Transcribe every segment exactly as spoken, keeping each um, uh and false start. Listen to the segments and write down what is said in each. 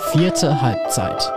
Vierte Halbzeit.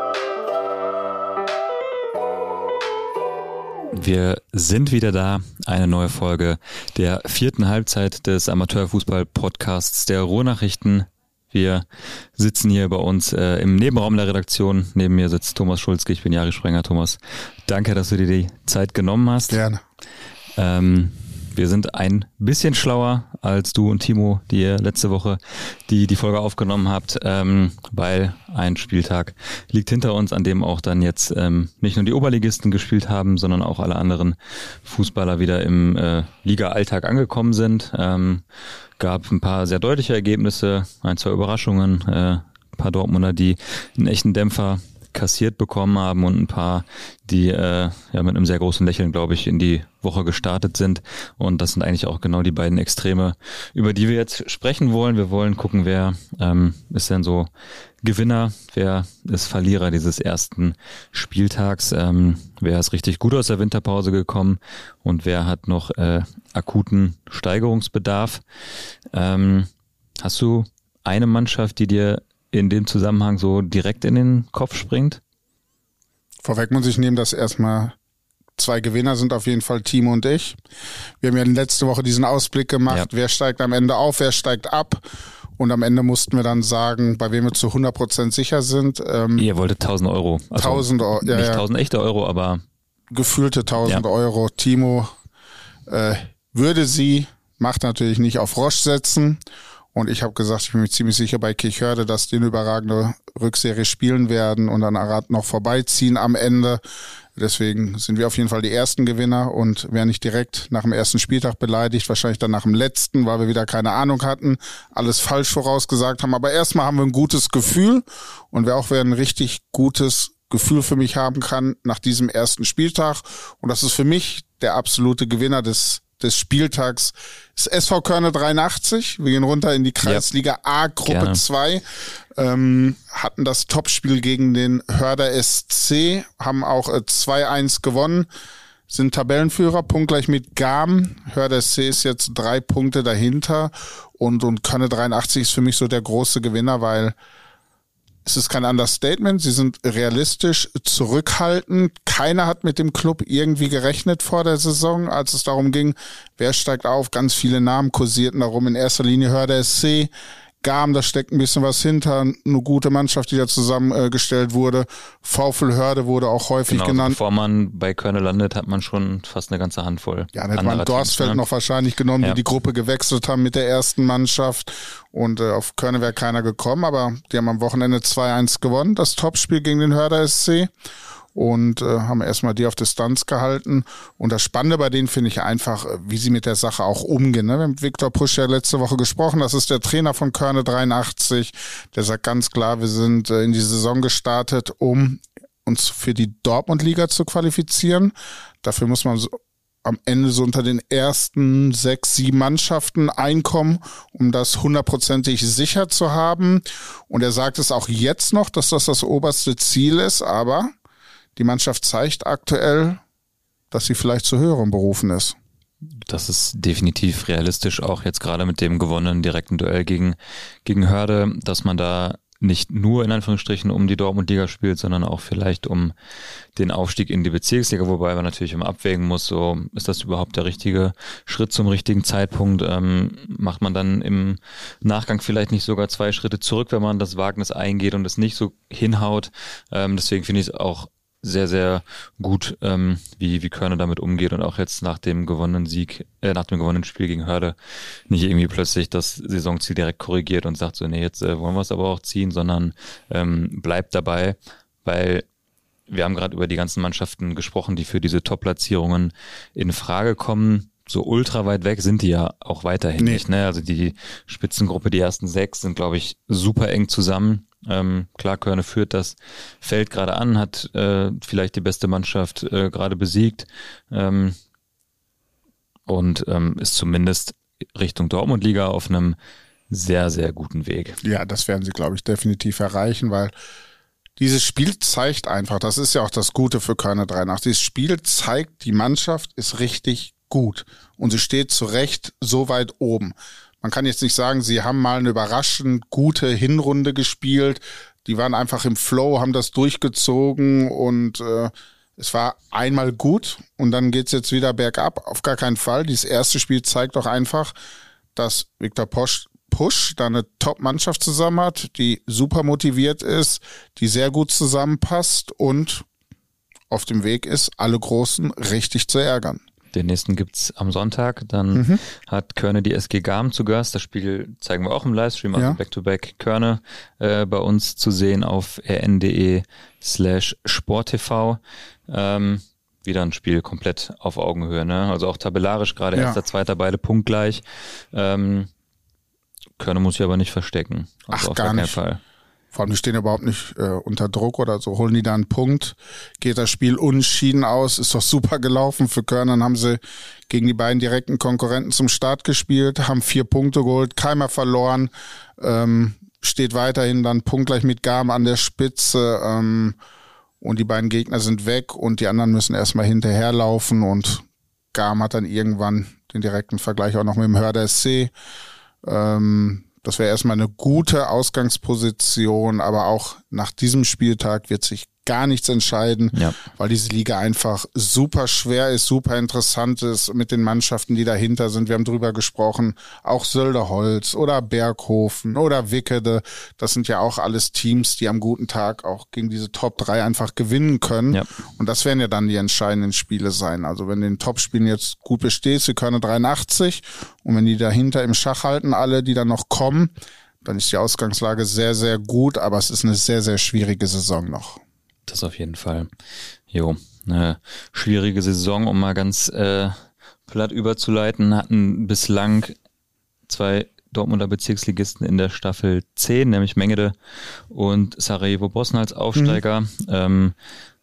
Wir sind wieder da, eine neue Folge der vierten Halbzeit des Amateurfußball-Podcasts der Ruhrnachrichten. Wir sitzen hier bei uns äh, im Nebenraum der Redaktion. Neben mir sitzt Thomas Schulzke, ich bin Jari Sprenger. Thomas, danke, dass du dir die Zeit genommen hast. Gerne. Ähm, wir sind ein bisschen schlauer als du und Timo, die ihr letzte Woche die die Folge aufgenommen habt, ähm, weil ein Spieltag liegt hinter uns, an dem auch dann jetzt ähm, nicht nur die Oberligisten gespielt haben, sondern auch alle anderen Fußballer wieder im äh, Liga-Alltag angekommen sind. Ähm, gab ein paar sehr deutliche Ergebnisse, ein, zwei Überraschungen, äh, ein paar Dortmunder, die einen echten Dämpfer kassiert bekommen haben und ein paar, die äh, ja mit einem sehr großen Lächeln, glaube ich, in die Woche gestartet sind. Und das sind eigentlich auch genau die beiden Extreme, über die wir jetzt sprechen wollen. Wir wollen gucken, wer ähm, ist denn so Gewinner, wer ist Verlierer dieses ersten Spieltags, ähm, wer ist richtig gut aus der Winterpause gekommen und wer hat noch äh, akuten Steigerungsbedarf. Ähm, hast du eine Mannschaft, die dir in dem Zusammenhang so direkt in den Kopf springt? Vorweg muss ich nehmen, dass erstmal zwei Gewinner sind, auf jeden Fall Timo und ich. Wir haben ja letzte Woche diesen Ausblick gemacht, ja. Wer steigt am Ende auf, wer steigt ab. Und am Ende mussten wir dann sagen, bei wem wir zu hundert Prozent sicher sind. Ähm, Ihr wolltet tausend Euro. Also tausend Euro, ja, nicht ja. tausend echte Euro, aber gefühlte tausend ja. Euro. Timo äh, würde sie, macht natürlich nicht auf Roche setzen. Und ich habe gesagt, ich bin mir ziemlich sicher bei Kirchhörde, dass die eine überragende Rückserie spielen werden und an Arad noch vorbeiziehen am Ende. Deswegen sind wir auf jeden Fall die ersten Gewinner und wer nicht direkt nach dem ersten Spieltag beleidigt, wahrscheinlich dann nach dem letzten, weil wir wieder keine Ahnung hatten, alles falsch vorausgesagt haben. Aber erstmal haben wir ein gutes Gefühl und wer auch wer ein richtig gutes Gefühl für mich haben kann nach diesem ersten Spieltag. Und das ist für mich der absolute Gewinner des des Spieltags ist S V Körne dreiundachtzig. Wir gehen runter in die Kreisliga A, Gruppe zwei. Ähm, hatten das Topspiel gegen den Hörder S C, haben auch äh, zwei eins gewonnen, sind Tabellenführer, punktgleich mit Gam. Hörder S C ist jetzt drei Punkte dahinter und, und Körne dreiundachtzig ist für mich so der große Gewinner, weil es ist kein Understatement, sie sind realistisch, zurückhaltend. Keiner hat mit dem Club irgendwie gerechnet vor der Saison, als es darum ging, wer steigt auf. Ganz viele Namen kursierten darum, in erster Linie Hörder S C, Gam, da steckt ein bisschen was hinter, eine gute Mannschaft, die da zusammengestellt wurde. VfL Hörde wurde auch häufig genau, genannt. Bevor man bei Körne landet, hat man schon fast eine ganze Handvoll. Ja, dann hätte man Dorsfeld, ne? noch wahrscheinlich genommen, ja. die die Gruppe gewechselt haben mit der ersten Mannschaft. Und äh, auf Körne wäre keiner gekommen, aber die haben am Wochenende zwei eins gewonnen, das Topspiel gegen den Hörder S C. Und äh, haben erstmal die auf Distanz gehalten. Und das Spannende bei denen finde ich einfach, wie sie mit der Sache auch umgehen. Ne? Wir haben mit Viktor Pusch ja letzte Woche gesprochen, das ist der Trainer von Körne dreiundachtzig. Der sagt ganz klar, wir sind äh, in die Saison gestartet, um uns für die Dortmund-Liga zu qualifizieren. Dafür muss man so am Ende so unter den ersten sechs, sieben Mannschaften einkommen, um das hundertprozentig sicher zu haben. Und er sagt es auch jetzt noch, dass das das oberste Ziel ist, aber die Mannschaft zeigt aktuell, dass sie vielleicht zu höheren berufen ist. Das ist definitiv realistisch, auch jetzt gerade mit dem gewonnenen direkten Duell gegen, gegen Hörde, dass man da nicht nur in Anführungsstrichen um die Dortmund-Liga spielt, sondern auch vielleicht um den Aufstieg in die Bezirksliga, wobei man natürlich immer abwägen muss, so ist das überhaupt der richtige Schritt zum richtigen Zeitpunkt? Ähm, macht man dann im Nachgang vielleicht nicht sogar zwei Schritte zurück, wenn man das Wagnis eingeht und es nicht so hinhaut? Ähm, deswegen finde ich es auch sehr, sehr gut, ähm, wie, wie Körne damit umgeht und auch jetzt nach dem gewonnenen Sieg, äh, nach dem gewonnenen Spiel gegen Hörde nicht irgendwie plötzlich das Saisonziel direkt korrigiert und sagt so, nee, jetzt äh, wollen wir es aber auch ziehen, sondern ähm, bleibt dabei, weil wir haben gerade über die ganzen Mannschaften gesprochen, die für diese Top-Platzierungen in Frage kommen. So ultra weit weg sind die ja auch weiterhin nee. nicht, ne? Also die Spitzengruppe, die ersten sechs sind, glaube ich, super eng zusammen. Ähm, klar, Körne führt das Feld gerade an, hat äh, vielleicht die beste Mannschaft äh, gerade besiegt ähm, und ähm, ist zumindest Richtung Dortmund-Liga auf einem sehr, sehr guten Weg. Ja, das werden sie, glaube ich, definitiv erreichen, weil dieses Spiel zeigt einfach, das ist ja auch das Gute für Körne dreiundachtzig, dieses Spiel zeigt, die Mannschaft ist richtig gut und sie steht zu Recht so weit oben. Man kann jetzt nicht sagen, sie haben mal eine überraschend gute Hinrunde gespielt, die waren einfach im Flow, haben das durchgezogen und äh, es war einmal gut und dann geht's jetzt wieder bergab. Auf gar keinen Fall. Dieses erste Spiel zeigt doch einfach, dass Viktor Pusch, Pusch da eine Top-Mannschaft zusammen hat, die super motiviert ist, die sehr gut zusammenpasst und auf dem Weg ist, alle Großen richtig zu ärgern. Den nächsten gibt's am Sonntag. Dann mhm. hat Körne die S G Garm zu Gast. Das Spiel zeigen wir auch im Livestream, also ja. Back-to-Back Körne äh, bei uns zu sehen auf rn.de slash sporttv. Ähm, wieder ein Spiel komplett auf Augenhöhe, ne? Also auch tabellarisch gerade ja. erster, zweiter, beide punktgleich. Ähm, Körne muss sich aber nicht verstecken. Also Ach, auf gar, gar nicht. keinen Fall. Vor allem, die stehen überhaupt nicht äh, unter Druck oder so. Holen die da einen Punkt, geht das Spiel unentschieden aus, ist doch super gelaufen für Köln. Dann haben sie gegen die beiden direkten Konkurrenten zum Start gespielt, haben vier Punkte geholt, keiner verloren, ähm, steht weiterhin dann punktgleich mit Garm an der Spitze ähm, und die beiden Gegner sind weg und die anderen müssen erstmal hinterherlaufen und Garm hat dann irgendwann den direkten Vergleich auch noch mit dem Hörder S C. Ähm, Das wäre erstmal eine gute Ausgangsposition, aber auch nach diesem Spieltag wird sich gar nichts entscheiden, ja. weil diese Liga einfach super schwer ist, super interessant ist mit den Mannschaften, die dahinter sind. Wir haben drüber gesprochen, auch Sölderholz oder Berghofen oder Wickede. Das sind ja auch alles Teams, die am guten Tag auch gegen diese Top drei einfach gewinnen können. Ja. Und das werden ja dann die entscheidenden Spiele sein. Also wenn du in den Top-Spielen jetzt gut bestehst, sie können dreiundachtzig und wenn die dahinter im Schach halten, alle, die dann noch kommen, dann ist die Ausgangslage sehr, sehr gut, aber es ist eine sehr, sehr schwierige Saison noch. Das auf jeden Fall. Jo, eine schwierige Saison, um mal ganz äh, platt überzuleiten, hatten bislang zwei Dortmunder Bezirksligisten in der Staffel zehn, nämlich Mengede und Sarajevo Bosna als Aufsteiger. Mhm. Ähm,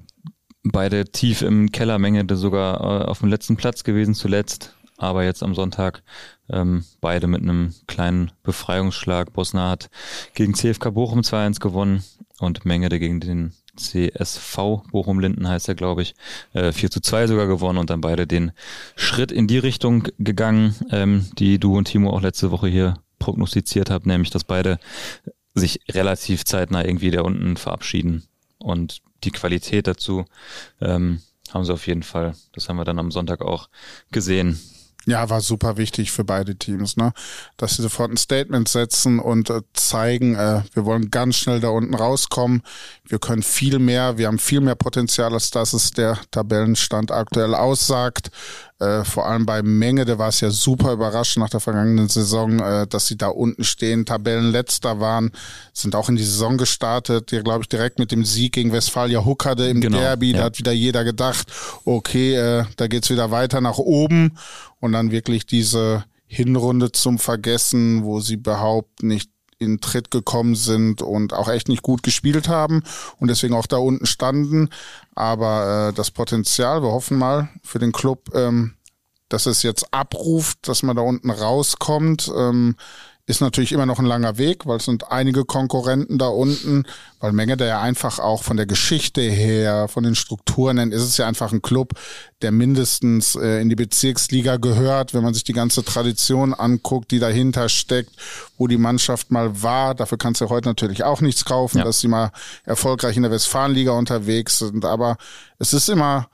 beide tief im Keller, Mengede sogar äh, auf dem letzten Platz gewesen zuletzt, aber jetzt am Sonntag ähm, beide mit einem kleinen Befreiungsschlag. Bosna hat gegen C F K Bochum zwei eins gewonnen und Mengede gegen den C S V Bochum-Linden heißt er, glaube ich, äh, vier zu zwei sogar gewonnen und dann beide den Schritt in die Richtung gegangen, ähm, die du und Timo auch letzte Woche hier prognostiziert habt, nämlich, dass beide sich relativ zeitnah irgendwie da unten verabschieden und die Qualität dazu ähm, haben sie auf jeden Fall. Das haben wir dann am Sonntag auch gesehen. Ja, war super wichtig für beide Teams, ne, dass sie sofort ein Statement setzen und äh, zeigen, äh, wir wollen ganz schnell da unten rauskommen. Wir können viel mehr, wir haben viel mehr Potenzial, als das es der Tabellenstand aktuell aussagt. Äh, vor allem bei Mengede war es ja super überraschend nach der vergangenen Saison, äh, dass sie da unten stehen, Tabellenletzter waren, sind auch in die Saison gestartet, die, glaube ich, direkt mit dem Sieg gegen Westfalia Huckade im genau, Derby, ja. Da hat wieder jeder gedacht, okay, äh, da geht's wieder weiter nach oben und dann wirklich diese Hinrunde zum Vergessen, wo sie überhaupt nicht in Tritt gekommen sind und auch echt nicht gut gespielt haben und deswegen auch da unten standen. Aber äh, das Potenzial, wir hoffen mal für den Club, ähm, dass es jetzt abruft, dass man da unten rauskommt, ähm, ist natürlich immer noch ein langer Weg, weil es sind einige Konkurrenten da unten, weil Mengede ja einfach auch von der Geschichte her, von den Strukturen her, ist es ja einfach ein Club, der mindestens äh, in die Bezirksliga gehört, wenn man sich die ganze Tradition anguckt, die dahinter steckt, wo die Mannschaft mal war. Dafür kannst du heute natürlich auch nichts kaufen, ja. dass sie mal erfolgreich in der Westfalenliga unterwegs sind, aber es ist immer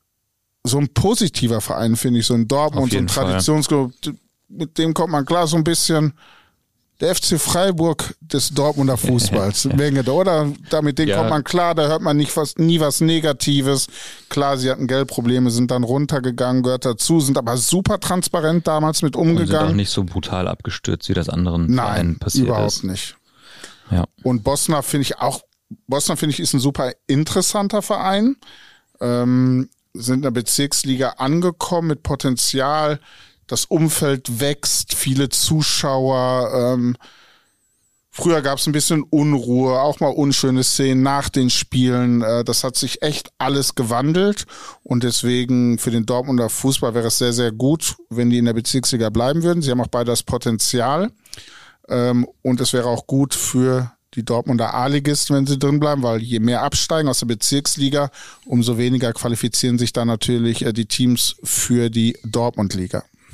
so ein positiver Verein, finde ich, so ein Dortmund, so ein Traditionsclub, mit dem kommt man klar so ein bisschen. Der F C Freiburg des Dortmunder Fußballs, Mengede, oder? Da mit denen ja. kommt man klar, da hört man nicht was, nie was Negatives. Klar, sie hatten Geldprobleme, sind dann runtergegangen, gehört dazu, sind aber super transparent damals mit umgegangen. Und sind auch nicht so brutal abgestürzt, wie das anderen Vereinen passiert überhaupt ist. nicht. Ja. Und Bosna finde ich auch, Bosna finde ich ist ein super interessanter Verein. Ähm, sind in der Bezirksliga angekommen mit Potenzial. Das Umfeld wächst, viele Zuschauer. Ähm, früher gab es ein bisschen Unruhe, auch mal unschöne Szenen nach den Spielen. Äh, das hat sich echt alles gewandelt und deswegen für den Dortmunder Fußball wäre es sehr, sehr gut, wenn die in der Bezirksliga bleiben würden. Sie haben auch beide das Potenzial ähm, und es wäre auch gut für die Dortmunder A-Ligisten, wenn sie drin bleiben, weil je mehr absteigen aus der Bezirksliga, umso weniger qualifizieren sich dann natürlich äh, die Teams für die Dortmund-Liga.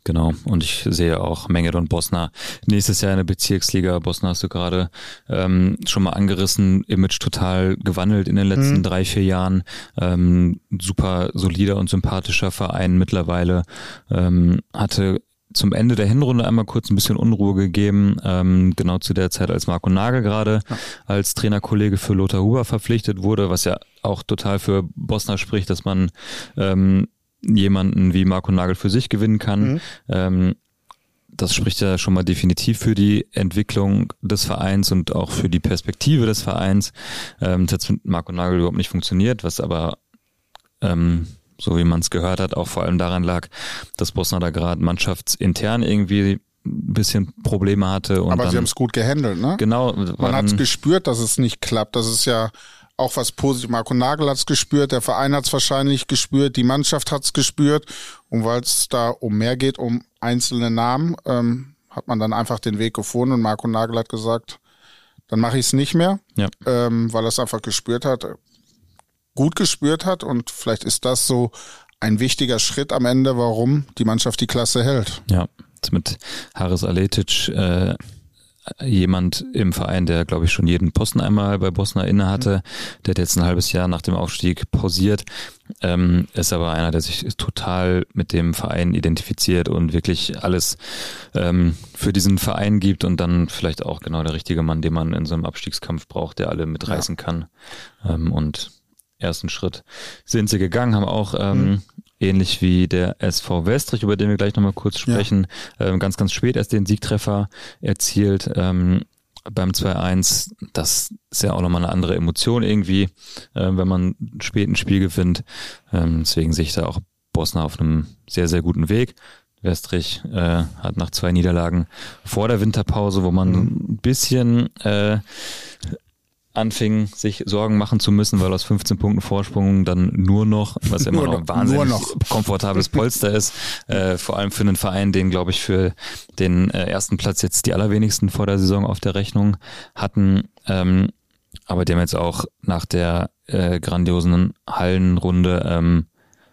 Genau, und ich sehe auch Menged und Bosna nächstes Jahr in der Bezirksliga. Bosna hast du gerade ähm, schon mal angerissen, Image total gewandelt in den letzten mhm. drei, vier Jahren. Ähm, super solider und sympathischer Verein mittlerweile. Ähm, hatte zum Ende der Hinrunde einmal kurz ein bisschen Unruhe gegeben, ähm, genau zu der Zeit, als Marco Nagel gerade ja. als Trainerkollege für Lothar Huber verpflichtet wurde, was ja auch total für Bosna spricht, dass man ähm, jemanden wie Marco Nagel für sich gewinnen kann. Mhm. Ähm, das spricht ja schon mal definitiv für die Entwicklung des Vereins und auch für die Perspektive des Vereins. Ähm, das hat mit Marco Nagel überhaupt nicht funktioniert, was aber ähm, so wie man es gehört hat, auch vor allem daran lag, dass Bosna da gerade mannschaftsintern irgendwie ein bisschen Probleme hatte. Und aber dann, sie haben es gut gehandelt, ne? Genau. Man hat es gespürt, dass es nicht klappt. Das ist ja auch was Positives. Marco Nagel hat es gespürt, der Verein hat es wahrscheinlich gespürt, die Mannschaft hat es gespürt. Und weil es da um mehr geht, um einzelne Namen, ähm, hat man dann einfach den Weg gefunden. Und Marco Nagel hat gesagt, dann mache ich es nicht mehr, ja. ähm, weil er es einfach gespürt hat, gut gespürt hat. Und vielleicht ist das so ein wichtiger Schritt am Ende, warum die Mannschaft die Klasse hält. Ja, mit Haris Aletic äh, jemand im Verein, der, glaube ich, schon jeden Posten einmal bei Bosna inne hatte, der hat jetzt ein halbes Jahr nach dem Aufstieg pausiert, ähm, ist aber einer, der sich total mit dem Verein identifiziert und wirklich alles ähm, für diesen Verein gibt und dann vielleicht auch genau der richtige Mann, den man in so einem Abstiegskampf braucht, der alle mitreißen ja. kann. Ähm, und ersten Schritt sind sie gegangen, haben auch ähm, mhm. ähnlich wie der S V Westrich, über den wir gleich nochmal kurz sprechen, ja. ähm, ganz, ganz spät erst den Siegtreffer erzielt ähm, beim zwei eins. Das ist ja auch nochmal eine andere Emotion irgendwie, äh, wenn man spät ein Spiel gewinnt. Ähm, deswegen sehe ich da auch Bosna auf einem sehr, sehr guten Weg. Westrich äh, hat nach zwei Niederlagen vor der Winterpause, wo man mhm. ein bisschen äh, anfing, sich Sorgen machen zu müssen, weil aus fünfzehn Punkten Vorsprung dann nur noch, was immer noch ein wahnsinnig noch. komfortables Polster ist, äh, vor allem für einen Verein, den, glaube ich, für den äh, ersten Platz jetzt die allerwenigsten vor der Saison auf der Rechnung hatten. Ähm, aber die haben jetzt auch nach der äh, grandiosen Hallenrunde ähm,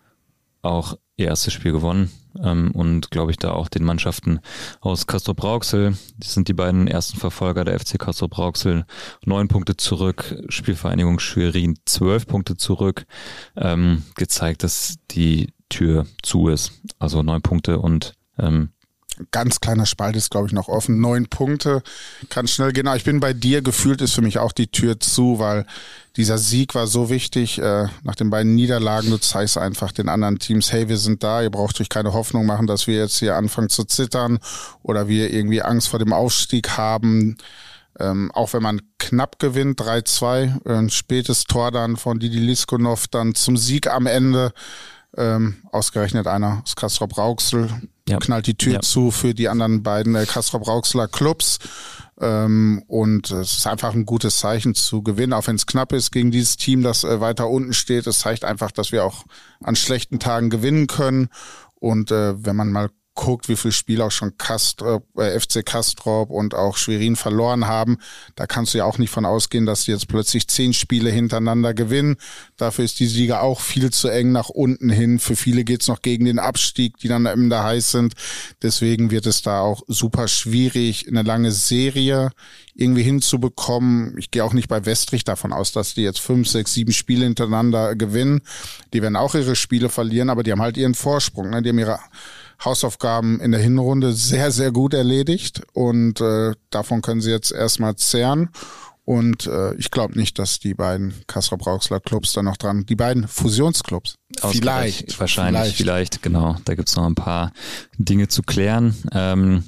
auch ihr erstes Spiel gewonnen ähm, und glaube ich da auch den Mannschaften aus Castrop-Rauxel, das sind die beiden ersten Verfolger der F C Castrop-Rauxel, neun Punkte zurück, Spielvereinigung Schwerin zwölf Punkte zurück, ähm, gezeigt, dass die Tür zu ist, also neun Punkte und ähm, ganz kleiner Spalt ist, glaube ich, noch offen. Neun Punkte, kann schnell gehen. Aber ich bin bei dir, gefühlt ist für mich auch die Tür zu, weil dieser Sieg war so wichtig. Äh, nach den beiden Niederlagen, du zeigst einfach den anderen Teams, hey, wir sind da, ihr braucht euch keine Hoffnung machen, dass wir jetzt hier anfangen zu zittern oder wir irgendwie Angst vor dem Aufstieg haben. Ähm, auch wenn man knapp gewinnt, drei zwei, ein spätes Tor dann von Didi Liskonov dann zum Sieg am Ende. Ähm, ausgerechnet einer aus Castrop-Rauxel ja. knallt die Tür ja. zu für die anderen beiden äh, Castrop-Rauxler Clubs ähm, und es ist einfach ein gutes Zeichen zu gewinnen, auch wenn es knapp ist gegen dieses Team, das äh, weiter unten steht. Es zeigt einfach, dass wir auch an schlechten Tagen gewinnen können und äh, wenn man mal guckt, wie viele Spiele auch schon Castrop, äh, F C Castrop und auch Schwerin verloren haben, da kannst du ja auch nicht von ausgehen, dass sie jetzt plötzlich zehn Spiele hintereinander gewinnen. Dafür ist die Liga auch viel zu eng nach unten hin. Für viele geht's noch gegen den Abstieg, die dann eben da heiß sind. Deswegen wird es da auch super schwierig, eine lange Serie irgendwie hinzubekommen. Ich gehe auch nicht bei Westrich davon aus, dass die jetzt fünf, sechs, sieben Spiele hintereinander gewinnen. Die werden auch ihre Spiele verlieren, aber die haben halt ihren Vorsprung. Ne? Die haben ihre Hausaufgaben in der Hinrunde sehr, sehr gut erledigt und äh, davon können sie jetzt erstmal zehren und äh, ich glaube nicht, dass die beiden Castrop-Rauxler Clubs da noch dran, die beiden Fusionsclubs, vielleicht. Wahrscheinlich, vielleicht, vielleicht, genau, da gibt's noch ein paar Dinge zu klären. Ähm,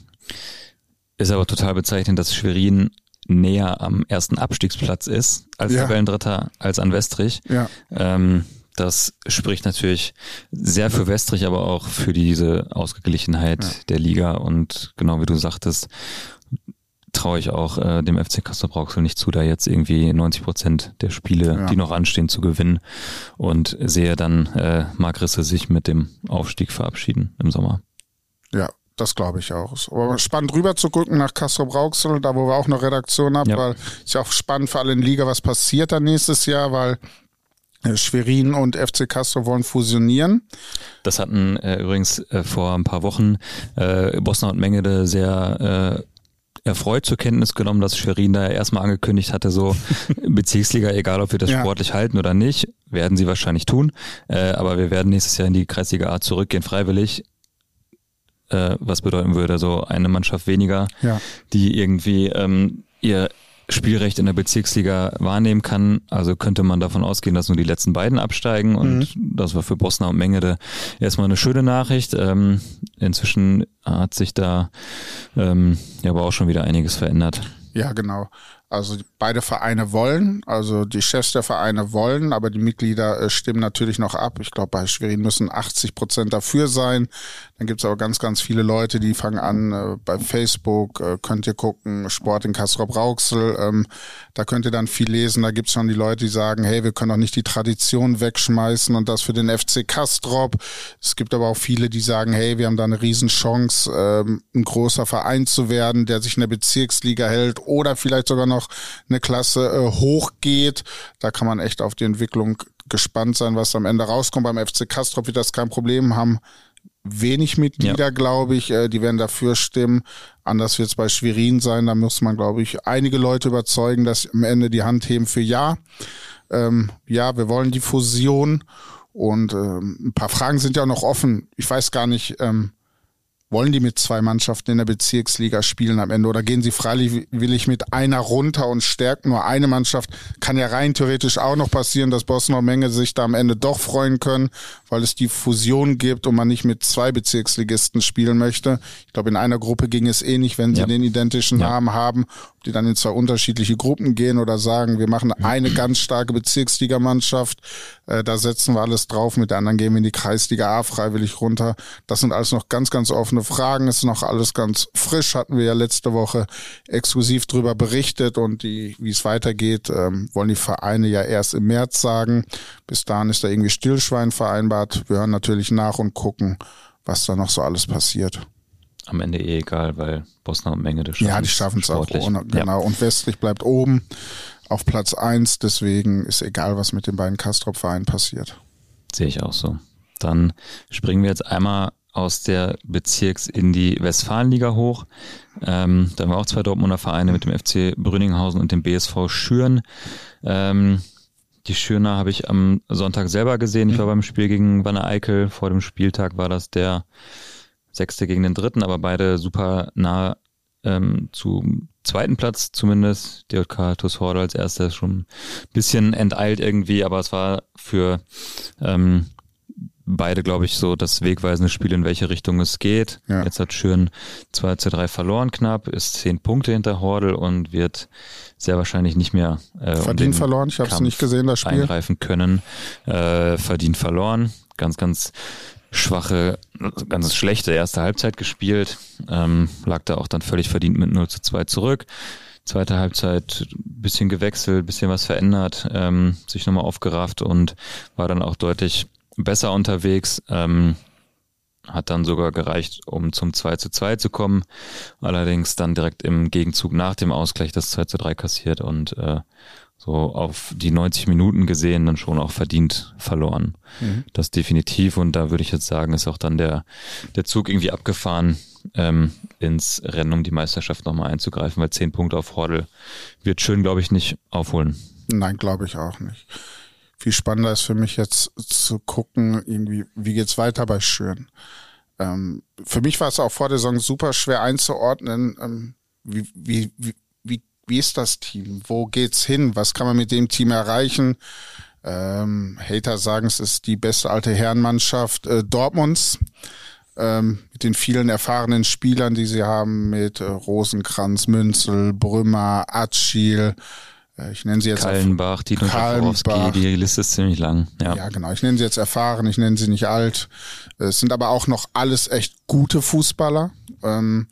ist aber total bezeichnend, dass Schwerin näher am ersten Abstiegsplatz ist als ja. Tabellendritter als an Westrich. Ja. Ähm, Das spricht natürlich sehr für Westrich, aber auch für diese Ausgeglichenheit ja. der Liga. Und genau wie du sagtest, traue ich auch äh, dem F C Castrop-Rauxel nicht zu, da jetzt irgendwie neunzig Prozent der Spiele, ja. die noch anstehen, zu gewinnen. Und sehe dann äh, Marc Risse sich mit dem Aufstieg verabschieden im Sommer. Ja, das glaube ich auch. Aber spannend rüber zu gucken nach Castrop-Rauxel, da wo wir auch eine Redaktion haben, ja. weil es ist ja auch spannend für alle in der Liga, was passiert dann nächstes Jahr, weil Schwerin und F C Castor wollen fusionieren. Das hatten äh, übrigens äh, vor ein paar Wochen äh, Bosna und Mengede sehr äh, erfreut zur Kenntnis genommen, dass Schwerin da erstmal angekündigt hatte, so Bezirksliga, egal ob wir das ja. sportlich halten oder nicht, werden sie wahrscheinlich tun, äh, aber wir werden nächstes Jahr in die Kreisliga A zurückgehen, freiwillig. Äh, was bedeuten würde, so eine Mannschaft weniger, ja. die irgendwie ähm, ihr Spielrecht in der Bezirksliga wahrnehmen kann. Also könnte man davon ausgehen, dass nur die letzten beiden absteigen und mhm. das war für Bosna und Mengede erstmal eine schöne Nachricht. Ähm, inzwischen hat sich da ähm, ja aber auch schon wieder einiges verändert. Ja, genau. Also beide Vereine wollen, also die Chefs der Vereine wollen, aber die Mitglieder äh, stimmen natürlich noch ab. Ich glaube, bei Schwerin müssen achtzig Prozent dafür sein. Dann gibt's aber ganz, ganz viele Leute, die fangen an, äh, bei Facebook, äh, könnt ihr gucken, Sport in Castrop-Rauxel, ähm, da könnt ihr dann viel lesen. Da gibt's schon die Leute, die sagen, hey, wir können doch nicht die Tradition wegschmeißen und das für den F C Castrop. Es gibt aber auch viele, die sagen, hey, wir haben da eine Riesenchance, ähm, ein großer Verein zu werden, der sich in der Bezirksliga hält oder vielleicht sogar noch eine Klasse äh, hochgeht. Da kann man echt auf die Entwicklung gespannt sein, was am Ende rauskommt. Beim F C Castrop wird das kein Problem, haben wenig Mitglieder, ja. glaube ich. Äh, die werden dafür stimmen. Anders wird es bei Schwerin sein. Da muss man, glaube ich, einige Leute überzeugen, dass am Ende die Hand heben für ja. Ähm, ja, wir wollen die Fusion. Und ähm, ein paar Fragen sind ja auch noch offen. Ich weiß gar nicht, ähm, wollen die mit zwei Mannschaften in der Bezirksliga spielen am Ende oder gehen sie freiwillig mit einer runter und stärken nur eine Mannschaft? Kann ja rein theoretisch auch noch passieren, dass Bosna und Mengede sich da am Ende doch freuen können, weil es die Fusion gibt und man nicht mit zwei Bezirksligisten spielen möchte. Ich glaube, in einer Gruppe ging es eh nicht, wenn sie ja. den identischen ja. Namen haben, ob die dann in zwei unterschiedliche Gruppen gehen oder sagen, wir machen eine ganz starke Bezirksligamannschaft, äh, da setzen wir alles drauf, mit der anderen gehen wir in die Kreisliga A freiwillig runter. Das sind alles noch ganz, ganz offene Fragen, ist noch alles ganz frisch, hatten wir ja letzte Woche exklusiv drüber berichtet und die, wie es weitergeht, ähm, wollen die Vereine ja erst im März sagen. Bis dahin ist da irgendwie Stillschwein vereinbart. Wir hören natürlich nach und gucken, was da noch so alles passiert. Am Ende eh egal, weil Bosna und Mengede schaffen. Ja, die schaffen es auch ohne, genau. Ja. Und Westlich bleibt oben auf Platz eins, deswegen ist egal, was mit den beiden Castrop-Vereinen passiert. Sehe ich auch so. Dann springen wir jetzt einmal aus der Bezirks- in die Westfalenliga hoch. Ähm, da haben wir auch zwei Dortmunder Vereine mit dem F C Brünninghausen und dem B S V Schüren. Ähm, die Schürner habe ich am Sonntag selber gesehen. Ich war beim Spiel gegen Wanne-Eickel. Vor dem Spieltag war das der Sechste gegen den Dritten, aber beide super nah ähm, zum zweiten Platz zumindest. D J K TuS Horde als erster ist schon ein bisschen enteilt irgendwie, aber es war für ähm, beide, glaube ich, so das wegweisende Spiel, in welche Richtung es geht. Ja. Jetzt hat Schüren zwei zu drei verloren knapp, ist zehn Punkte hinter Hordel und wird sehr wahrscheinlich nicht mehr äh, verdient um verloren. Ich habe es nicht gesehen, das Spiel. Eingreifen können. Äh, verdient verloren. Ganz, ganz schwache, ganz schlechte erste Halbzeit gespielt. Ähm, lag da auch dann völlig verdient mit null zu zwei zurück. Zweite Halbzeit bisschen gewechselt, bisschen was verändert, ähm, sich nochmal aufgerafft und war dann auch deutlich besser unterwegs, ähm, hat dann sogar gereicht, um zum zwei zu zwei zu kommen, allerdings dann direkt im Gegenzug nach dem Ausgleich das zwei zu drei kassiert und äh, so auf die neunzig Minuten gesehen dann schon auch verdient verloren. Mhm. Das definitiv und da würde ich jetzt sagen, ist auch dann der der Zug irgendwie abgefahren, ähm, ins Rennen um die Meisterschaft nochmal einzugreifen, weil zehn Punkte auf Hordel wird schön, glaube ich, nicht aufholen. Nein, glaube ich auch nicht. Viel spannender ist für mich jetzt zu gucken, irgendwie, wie geht's weiter bei Schüren. Ähm, für mich war es auch vor der Saison super schwer einzuordnen, ähm, wie, wie, wie, wie, wie ist das Team? Wo geht's hin? Was kann man mit dem Team erreichen? Ähm, Hater sagen, es ist die beste alte Herrenmannschaft äh, Dortmunds, ähm, mit den vielen erfahrenen Spielern, die sie haben, mit äh, Rosenkranz, Münzel, Brümmer, Atschil, ich nenne sie jetzt Kallenbach, Tito Schafowski, die Liste ist ziemlich lang. Ja. ja, genau. Ich nenne sie jetzt erfahren, ich nenne sie nicht alt. Es sind aber auch noch alles echt gute Fußballer. Ähm,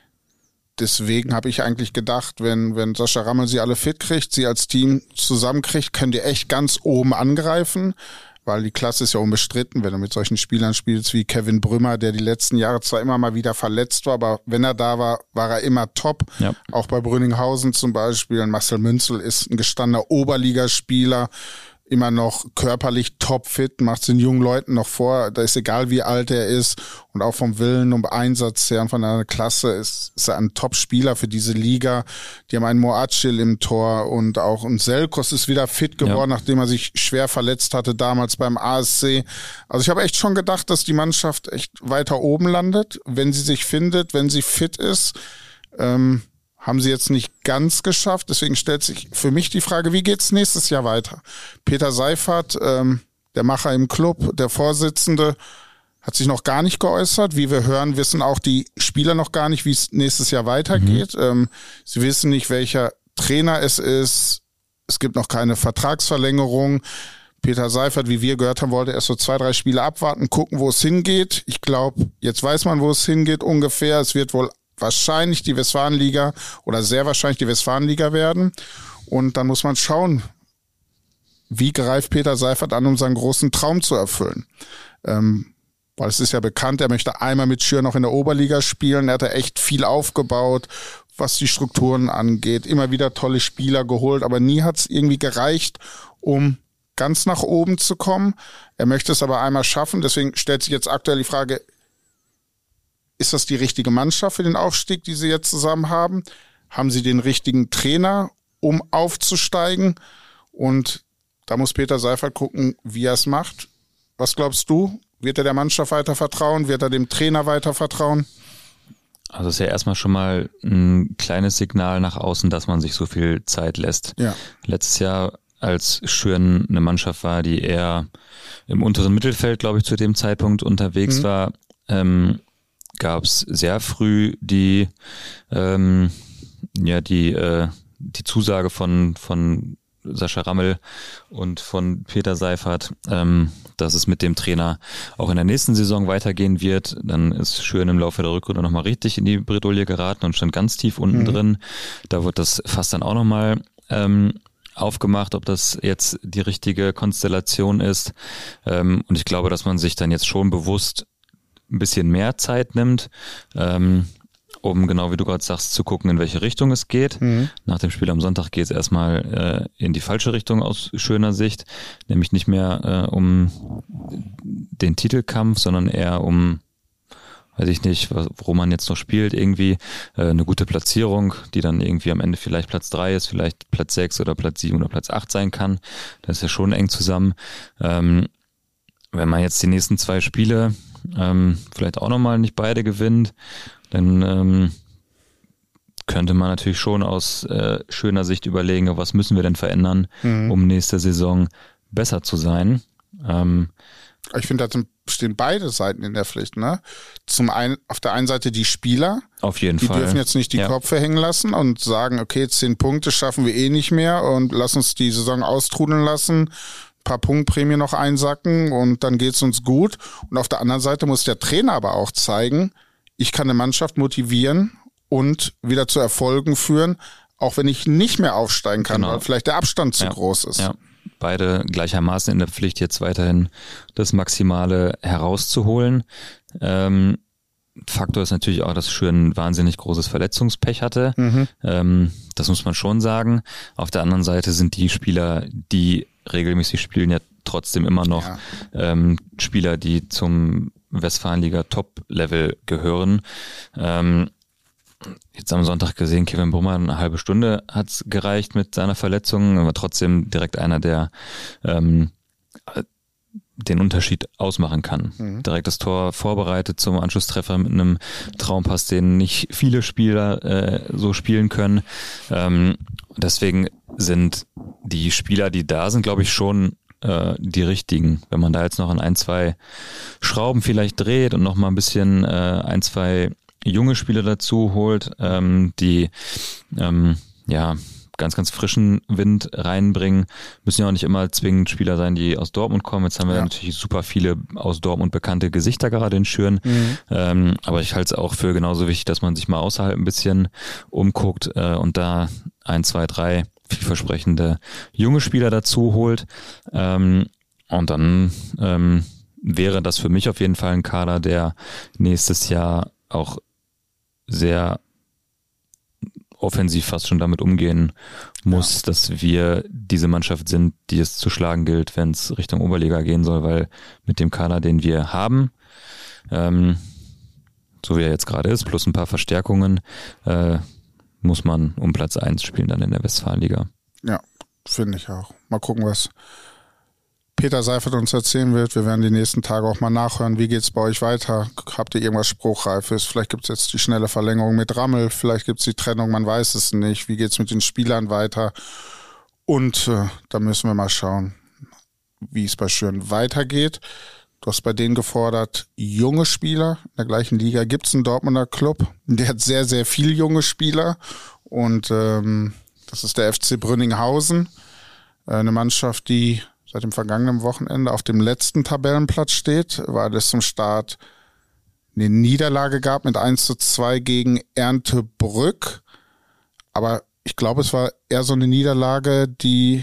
deswegen habe ich eigentlich gedacht, wenn wenn Sascha Rammel sie alle fit kriegt, sie als Team zusammenkriegt, können die echt ganz oben angreifen. Weil die Klasse ist ja unbestritten, wenn du mit solchen Spielern spielst wie Kevin Brümmer, der die letzten Jahre zwar immer mal wieder verletzt war, aber wenn er da war, war er immer top. Ja. Auch bei Brünninghausen zum Beispiel. Marcel Münzel ist ein gestandener Oberligaspieler. immer noch körperlich topfit, macht es den jungen Leuten noch vor, da ist egal wie alt er ist und auch vom Willen und Einsatz her und von einer Klasse ist, ist er ein Top-Spieler für diese Liga. Die haben einen Moacil im Tor und auch ein Selkos ist wieder fit geworden, ja. nachdem er sich schwer verletzt hatte damals beim A S C. Also ich habe echt schon gedacht, dass die Mannschaft echt weiter oben landet, wenn sie sich findet, wenn sie fit ist. Ähm, haben sie jetzt nicht ganz geschafft. Deswegen stellt sich für mich die Frage, wie geht's nächstes Jahr weiter? Peter Seiffert, ähm, der Macher im Club, der Vorsitzende, hat sich noch gar nicht geäußert. Wie wir hören, wissen auch die Spieler noch gar nicht, wie es nächstes Jahr weitergeht. Mhm. Ähm, sie wissen nicht, welcher Trainer es ist. Es gibt noch keine Vertragsverlängerung. Peter Seiffert, wie wir gehört haben, wollte erst so zwei, drei Spiele abwarten, gucken, wo es hingeht. Ich glaube, jetzt weiß man, wo es hingeht ungefähr. Es wird wohl wahrscheinlich die Westfalenliga oder sehr wahrscheinlich die Westfalenliga werden. Und dann muss man schauen, wie greift Peter Seiffert an, um seinen großen Traum zu erfüllen. Ähm, weil es ist ja bekannt, er möchte einmal mit Schür noch in der Oberliga spielen. Er hat da echt viel aufgebaut, was die Strukturen angeht. Immer wieder tolle Spieler geholt, aber nie hat es irgendwie gereicht, um ganz nach oben zu kommen. Er möchte es aber einmal schaffen. Deswegen stellt sich jetzt aktuell die Frage, ist das die richtige Mannschaft für den Aufstieg, die sie jetzt zusammen haben? Haben sie den richtigen Trainer, um aufzusteigen? Und da muss Peter Seiffert gucken, wie er es macht. Was glaubst du? Wird er der Mannschaft weiter vertrauen? Wird er dem Trainer weiter vertrauen? Also es ist ja erstmal schon mal ein kleines Signal nach außen, dass man sich so viel Zeit lässt. Ja. Letztes Jahr, als Schüren eine Mannschaft war, die eher im unteren Mittelfeld, glaube ich, zu dem Zeitpunkt unterwegs mhm. war, ähm, gab es sehr früh die ähm, ja die äh, die Zusage von von Sascha Rammel und von Peter Seiffert, ähm, dass es mit dem Trainer auch in der nächsten Saison weitergehen wird. Dann ist Schüren im Laufe der Rückrunde nochmal richtig in die Bredouille geraten und stand ganz tief unten mhm. drin. Da wird das fast dann auch nochmal ähm, aufgemacht, ob das jetzt die richtige Konstellation ist. Ähm, und ich glaube, dass man sich dann jetzt schon bewusst ein bisschen mehr Zeit nimmt, ähm, um genau wie du gerade sagst, zu gucken, in welche Richtung es geht. Mhm. Nach dem Spiel am Sonntag geht es erstmal äh, in die falsche Richtung aus schöner Sicht, nämlich nicht mehr äh, um den Titelkampf, sondern eher um, weiß ich nicht, wo man jetzt noch spielt, irgendwie äh, eine gute Platzierung, die dann irgendwie am Ende vielleicht Platz drei ist, vielleicht Platz sechs oder Platz sieben oder Platz acht sein kann. Das ist ja schon eng zusammen. Ähm, wenn man jetzt die nächsten zwei Spiele ähm, vielleicht auch nochmal nicht beide gewinnt, dann ähm, könnte man natürlich schon aus äh, schöner Sicht überlegen, was müssen wir denn verändern, mhm. um nächste Saison besser zu sein. Ähm, ich finde, da stehen beide Seiten in der Pflicht. Ne? Zum einen auf der einen Seite die Spieler, auf jeden die Fall. dürfen jetzt nicht die ja. Köpfe hängen lassen und sagen, okay, zehn Punkte schaffen wir eh nicht mehr und lass uns die Saison austrudeln lassen, paar Punktprämie noch einsacken und dann geht's uns gut. Und auf der anderen Seite muss der Trainer aber auch zeigen, ich kann eine Mannschaft motivieren und wieder zu Erfolgen führen, auch wenn ich nicht mehr aufsteigen kann, genau. weil vielleicht der Abstand zu ja. groß ist. Ja. Beide gleichermaßen in der Pflicht, jetzt weiterhin das Maximale herauszuholen. Ähm, Faktor ist natürlich auch, dass Schüren ein wahnsinnig großes Verletzungspech hatte. Mhm. Ähm, das muss man schon sagen. Auf der anderen Seite sind die Spieler, die regelmäßig spielen, ja trotzdem immer noch ja. ähm, Spieler, die zum Westfalenliga Top-Level gehören. Ähm, jetzt am Sonntag gesehen, Kevin Brummer, eine halbe Stunde hat's gereicht mit seiner Verletzung, aber trotzdem direkt einer, der ähm, den Unterschied ausmachen kann. Mhm. Direkt das Tor vorbereitet zum Anschlusstreffer mit einem Traumpass, den nicht viele Spieler äh, so spielen können. Ähm, deswegen sind die Spieler, die da sind, glaube ich, schon äh, die richtigen. Wenn man da jetzt noch an ein, zwei Schrauben vielleicht dreht und noch mal ein bisschen äh, ein, zwei junge Spieler dazu holt, ähm, die ähm, ja ganz, ganz frischen Wind reinbringen. Müssen ja auch nicht immer zwingend Spieler sein, die aus Dortmund kommen. Jetzt haben wir ja. natürlich super viele aus Dortmund bekannte Gesichter gerade in Schüren. Mhm. Ähm, aber ich halte es auch für genauso wichtig, dass man sich mal außerhalb ein bisschen umguckt äh, und da ein, zwei, drei vielversprechende junge Spieler dazu holt. Ähm, und dann ähm, wäre das für mich auf jeden Fall ein Kader, der nächstes Jahr auch sehr offensiv fast schon damit umgehen muss, ja. dass wir diese Mannschaft sind, die es zu schlagen gilt, wenn es Richtung Oberliga gehen soll, weil mit dem Kader, den wir haben, ähm, so wie er jetzt gerade ist, plus ein paar Verstärkungen, äh, muss man um Platz eins spielen dann in der Westfalenliga. Ja, finde ich auch. Mal gucken, was Peter Seifert uns erzählen wird. Wir werden die nächsten Tage auch mal nachhören, wie geht's bei euch weiter? Habt ihr irgendwas Spruchreifes? Vielleicht gibt's jetzt die schnelle Verlängerung mit Rammel, vielleicht gibt's die Trennung, man weiß es nicht. Wie geht's mit den Spielern weiter? Und äh, da müssen wir mal schauen, wie es bei Schüren weitergeht. Du hast bei denen gefordert, junge Spieler in der gleichen Liga. Gibt's einen Dortmunder Club, der hat sehr, sehr viele junge Spieler. Und ähm, das ist der F C Brünninghausen, äh, eine Mannschaft, die seit dem vergangenen Wochenende auf dem letzten Tabellenplatz steht, weil es zum Start eine Niederlage gab mit eins zu zwei gegen Erndtebrück. Aber ich glaube, es war eher so eine Niederlage, die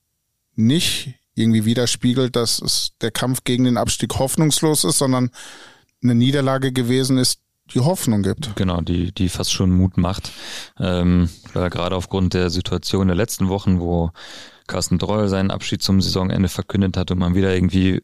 nicht irgendwie widerspiegelt, dass es der Kampf gegen den Abstieg hoffnungslos ist, sondern eine Niederlage gewesen ist, die Hoffnung gibt. Genau, die die fast schon Mut macht. Ähm, gerade aufgrund der Situation der letzten Wochen, wo Carsten Droll seinen Abschied zum Saisonende verkündet hat und man wieder irgendwie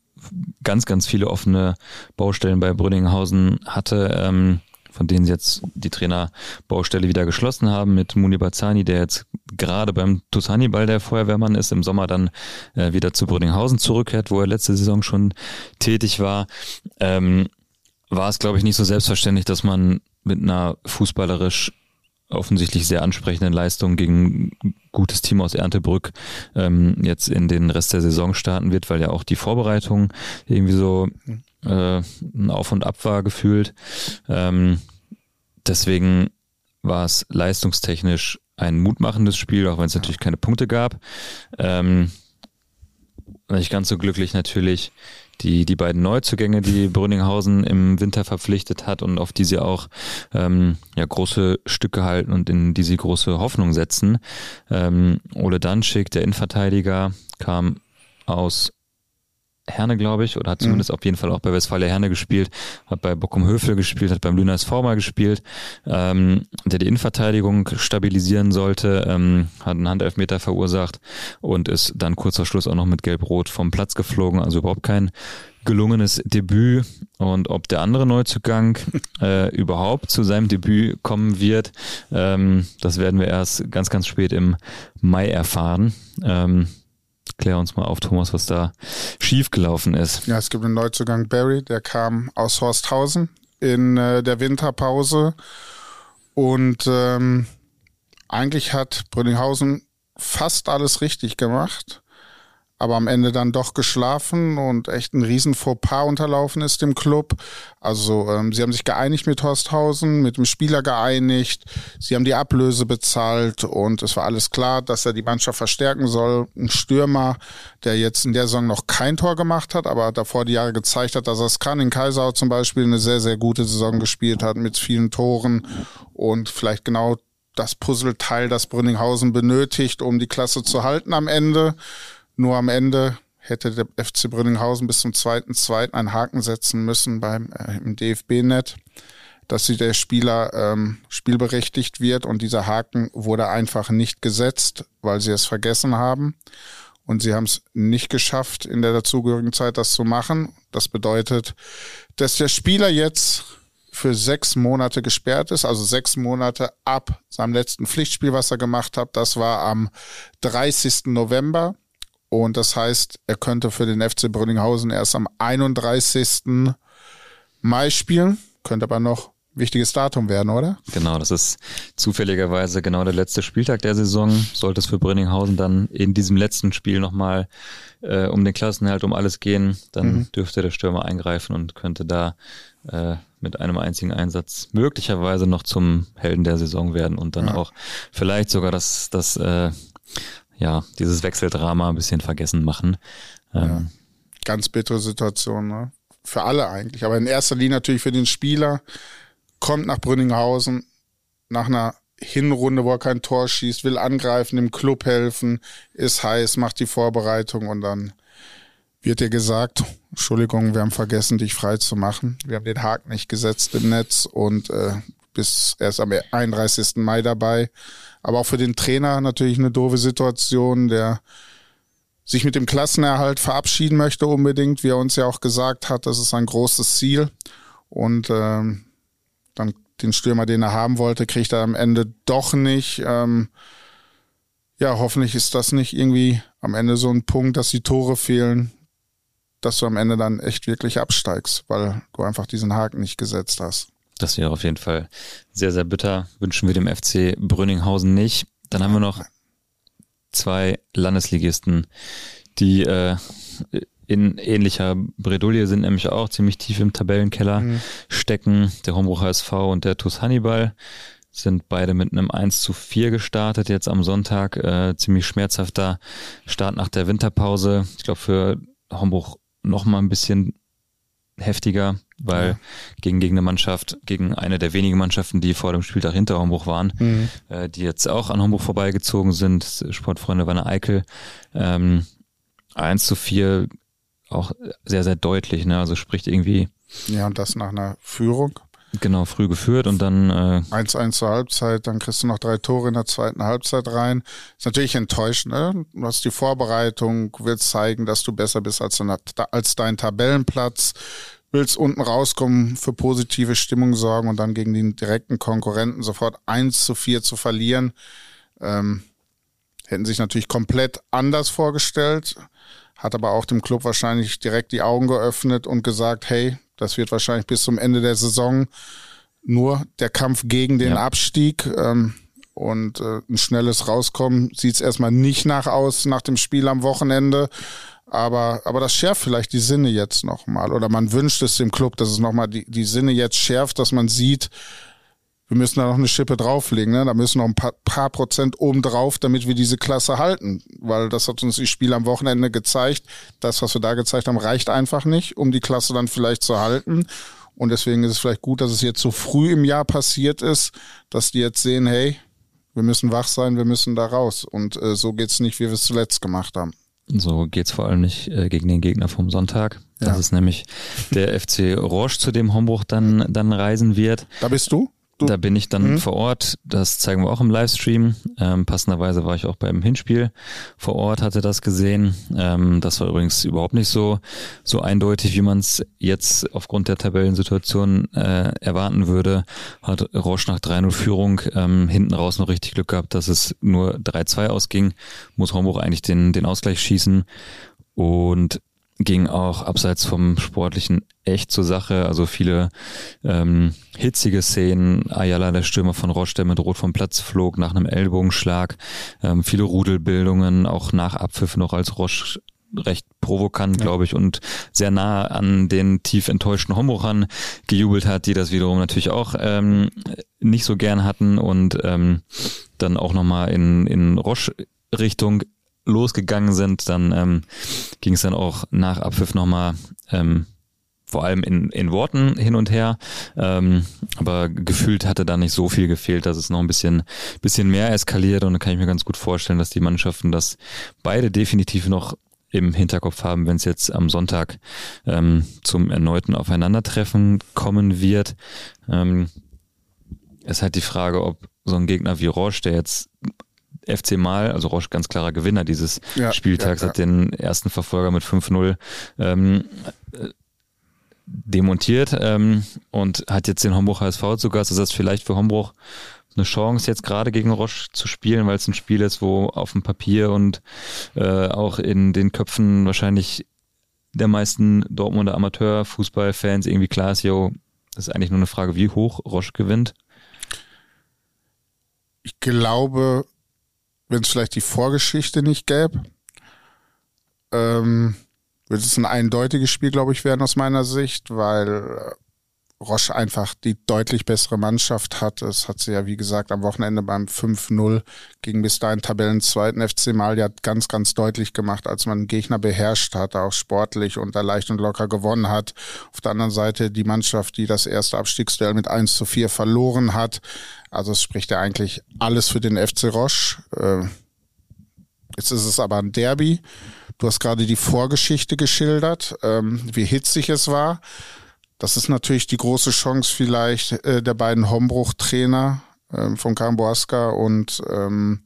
ganz, ganz viele offene Baustellen bei Brünninghausen hatte, ähm, von denen sie jetzt die Trainerbaustelle wieder geschlossen haben mit Muni Bazzani, der jetzt gerade beim T U S Hannibal der Feuerwehrmann ist, im Sommer dann äh, wieder zu Brünninghausen zurückkehrt, wo er letzte Saison schon tätig war. Ähm, war es, glaube ich, nicht so selbstverständlich, dass man mit einer fußballerisch offensichtlich sehr ansprechenden Leistung gegen ein gutes Team aus Erndtebrück ähm, jetzt in den Rest der Saison starten wird, weil ja auch die Vorbereitung irgendwie so äh, ein Auf und Ab war gefühlt. Ähm, deswegen war es leistungstechnisch ein mutmachendes Spiel, auch wenn es natürlich keine Punkte gab. Ähm, nicht ganz so glücklich natürlich die die beiden Neuzugänge, die Brünninghausen im Winter verpflichtet hat und auf die sie auch ähm, ja große Stücke halten und in die sie große Hoffnung setzen. Ähm, Ole Danschik, der Innenverteidiger, kam aus Herne, glaube ich, oder hat zumindest mhm. auf jeden Fall auch bei Westfalia Herne gespielt, hat bei Bochum Hövel gespielt, hat beim Lüner S V mal gespielt, ähm, der die Innenverteidigung stabilisieren sollte, ähm, hat einen Handelfmeter verursacht und ist dann kurz vor Schluss auch noch mit Gelb-Rot vom Platz geflogen, also überhaupt kein gelungenes Debüt. Und ob der andere Neuzugang äh, überhaupt zu seinem Debüt kommen wird, ähm, das werden wir erst ganz, ganz spät im Mai erfahren. Ähm, Klär uns mal auf, Thomas, was da schiefgelaufen ist. Ja, es gibt einen Neuzugang, Barry, der kam aus Horsthausen in äh, der Winterpause und ähm, eigentlich hat Brünninghausen fast alles richtig gemacht, aber am Ende dann doch geschlafen und echt ein riesen Fauxpas unterlaufen ist dem Club. Also ähm, sie haben sich geeinigt mit Horsthausen, mit dem Spieler geeinigt, sie haben die Ablöse bezahlt und es war alles klar, dass er die Mannschaft verstärken soll. Ein Stürmer, der jetzt in der Saison noch kein Tor gemacht hat, aber davor die Jahre gezeigt hat, dass er es kann. In Kaisau zum Beispiel eine sehr, sehr gute Saison gespielt hat mit vielen Toren und vielleicht genau das Puzzleteil, das Brünninghausen benötigt, um die Klasse zu halten am Ende. Nur am Ende hätte der F C Brünninghausen bis zum zweiten zweiten einen Haken setzen müssen beim äh, im D F B-Net, dass sie der Spieler ähm, spielberechtigt wird und dieser Haken wurde einfach nicht gesetzt, weil sie es vergessen haben und sie haben es nicht geschafft, in der dazugehörigen Zeit das zu machen. Das bedeutet, dass der Spieler jetzt für sechs Monate gesperrt ist, also sechs Monate ab seinem letzten Pflichtspiel, was er gemacht hat. Das war am dreißigsten November. Und das heißt, er könnte für den F C Brünninghausen erst am einunddreißigsten Mai spielen. Könnte aber noch ein wichtiges Datum werden, oder? Genau, das ist zufälligerweise genau der letzte Spieltag der Saison. Sollte es für Brünninghausen dann in diesem letzten Spiel nochmal äh, um den Klassenerhalt, um alles gehen, dann mhm. dürfte der Stürmer eingreifen und könnte da äh, mit einem einzigen Einsatz möglicherweise noch zum Helden der Saison werden und dann ja. auch vielleicht sogar das, das äh, ja, dieses Wechseldrama ein bisschen vergessen machen. Ähm, ja. Ganz bittere Situation, ne? Für alle eigentlich, aber in erster Linie natürlich für den Spieler. Kommt nach Brünninghausen nach einer Hinrunde, wo er kein Tor schießt, will angreifen, dem Club helfen, ist heiß, macht die Vorbereitung und dann wird dir gesagt, Entschuldigung, wir haben vergessen, dich frei zu machen. Wir haben den Haken nicht gesetzt im Netz und äh, bis erst am einunddreißigsten Mai dabei. Aber auch für den Trainer natürlich eine doofe Situation, der sich mit dem Klassenerhalt verabschieden möchte unbedingt, wie er uns ja auch gesagt hat, das ist ein großes Ziel. Und ähm, dann den Stürmer, den er haben wollte, kriegt er am Ende doch nicht. Ähm, ja, hoffentlich ist das nicht irgendwie am Ende so ein Punkt, dass die Tore fehlen, dass du am Ende dann echt wirklich absteigst, weil du einfach diesen Haken nicht gesetzt hast. Das wäre auf jeden Fall sehr, sehr bitter. Wünschen wir dem F C Brünninghausen nicht. Dann haben wir noch zwei Landesligisten, die äh, in ähnlicher Bredouille sind, nämlich auch ziemlich tief im Tabellenkeller mhm. stecken. Der Hombrucher S V und der T U S Hannibal sind beide mit einem eins zu vier gestartet, jetzt am Sonntag. Äh, ziemlich schmerzhafter Start nach der Winterpause. Ich glaube für Hombruch noch mal ein bisschen heftiger, weil ja. gegen, gegen eine Mannschaft, gegen eine der wenigen Mannschaften, die vor dem Spieltag hinter Hombruch waren, mhm. äh, die jetzt auch an Hombruch vorbeigezogen sind, Sportfreunde Wanne Eickel, ähm, eins zu vier auch sehr, sehr deutlich, ne? Also spricht irgendwie. Ja, und das nach einer Führung. Genau, früh geführt und dann äh eins eins zur Halbzeit, dann kriegst du noch drei Tore in der zweiten Halbzeit rein. Ist natürlich enttäuschend, ne? Du hast die Vorbereitung, willst zeigen, dass du besser bist als, als dein Tabellenplatz, willst unten rauskommen, für positive Stimmung sorgen und dann gegen den direkten Konkurrenten sofort eins zu vier zu verlieren. Ähm, hätten sich natürlich komplett anders vorgestellt, hat aber auch dem Club wahrscheinlich direkt die Augen geöffnet und gesagt, hey, das wird wahrscheinlich bis zum Ende der Saison nur der Kampf gegen den ja. Abstieg ähm, und äh, ein schnelles Rauskommen sieht es erstmal nicht nach aus nach dem Spiel am Wochenende, aber aber das schärft vielleicht die Sinne jetzt nochmal oder man wünscht es dem Club, dass es nochmal die, die Sinne jetzt schärft, dass man sieht, wir müssen da noch eine Schippe drauflegen, ne? Da müssen noch ein paar, paar Prozent oben drauf, damit wir diese Klasse halten. Weil das hat uns die Spiele am Wochenende gezeigt. Das, was wir da gezeigt haben, reicht einfach nicht, um die Klasse dann vielleicht zu halten. Und deswegen ist es vielleicht gut, dass es jetzt so früh im Jahr passiert ist, dass die jetzt sehen, hey, wir müssen wach sein, wir müssen da raus. Und äh, so geht's nicht, wie wir es zuletzt gemacht haben. So geht's vor allem nicht äh, gegen den Gegner vom Sonntag. Das ja. ist nämlich der F C Roche, zu dem Hombruch dann, dann reisen wird. Da bist du? Du? Da bin ich dann mhm. vor Ort, das zeigen wir auch im Livestream. Ähm, passenderweise war ich auch beim Hinspiel vor Ort, hatte das gesehen. Ähm, das war übrigens überhaupt nicht so so eindeutig, wie man es jetzt aufgrund der Tabellensituation äh, erwarten würde. Hat Roche nach drei null Führung ähm, hinten raus noch richtig Glück gehabt, dass es nur drei zwei ausging. Muss Hombruch eigentlich den den Ausgleich schießen und ging auch abseits vom Sportlichen echt zur Sache. Also viele ähm, hitzige Szenen. Ayala, der Stürmer von Roche, der mit Rot vom Platz flog nach einem Ellbogenschlag. Ähm, viele Rudelbildungen, auch nach Abpfiff noch als Roche recht provokant, ja. glaube ich, und sehr nah an den tief enttäuschten Hombruchern gejubelt hat, die das wiederum natürlich auch ähm, nicht so gern hatten und ähm, dann auch nochmal in, in Roche-Richtung losgegangen sind, dann ähm, ging es dann auch nach Abpfiff nochmal ähm, vor allem in, in Worten hin und her, ähm, aber gefühlt hatte da nicht so viel gefehlt, dass es noch ein bisschen bisschen mehr eskaliert und da kann ich mir ganz gut vorstellen, dass die Mannschaften das beide definitiv noch im Hinterkopf haben, wenn es jetzt am Sonntag ähm, zum erneuten Aufeinandertreffen kommen wird. Ähm, ist halt die Frage, ob so ein Gegner wie Roche, der jetzt F C Mal, also Roche ganz klarer Gewinner dieses ja, Spieltags, ja, ja. hat den ersten Verfolger mit fünf null ähm, demontiert ähm, und hat jetzt den Hombrucher S V zu Gast. Ist das vielleicht für Hombruch eine Chance, jetzt gerade gegen Roche zu spielen, weil es ein Spiel ist, wo auf dem Papier und äh, auch in den Köpfen wahrscheinlich der meisten Dortmunder Amateurfußballfans irgendwie klar ist, yo, das ist eigentlich nur eine Frage, wie hoch Roche gewinnt? Ich glaube, wenn es vielleicht die Vorgeschichte nicht gäbe, ähm, würde es ein eindeutiges Spiel, glaube ich, werden aus meiner Sicht, weil Roche einfach die deutlich bessere Mannschaft hat. Es hat sie ja, wie gesagt, am Wochenende beim fünf null gegen bis dahin Tabellenzweiten F C Malia ganz, ganz deutlich gemacht, als man den Gegner beherrscht hat, auch sportlich und da leicht und locker gewonnen hat. Auf der anderen Seite die Mannschaft, die das erste Abstiegsduell mit eins zu vier verloren hat. Also es spricht ja eigentlich alles für den F C Roche. Jetzt ist es aber ein Derby. Du hast gerade die Vorgeschichte geschildert, wie hitzig es war. das ist natürlich die große Chance vielleicht äh, der beiden Hombruch-Trainer äh, von Karin Boaska und ähm,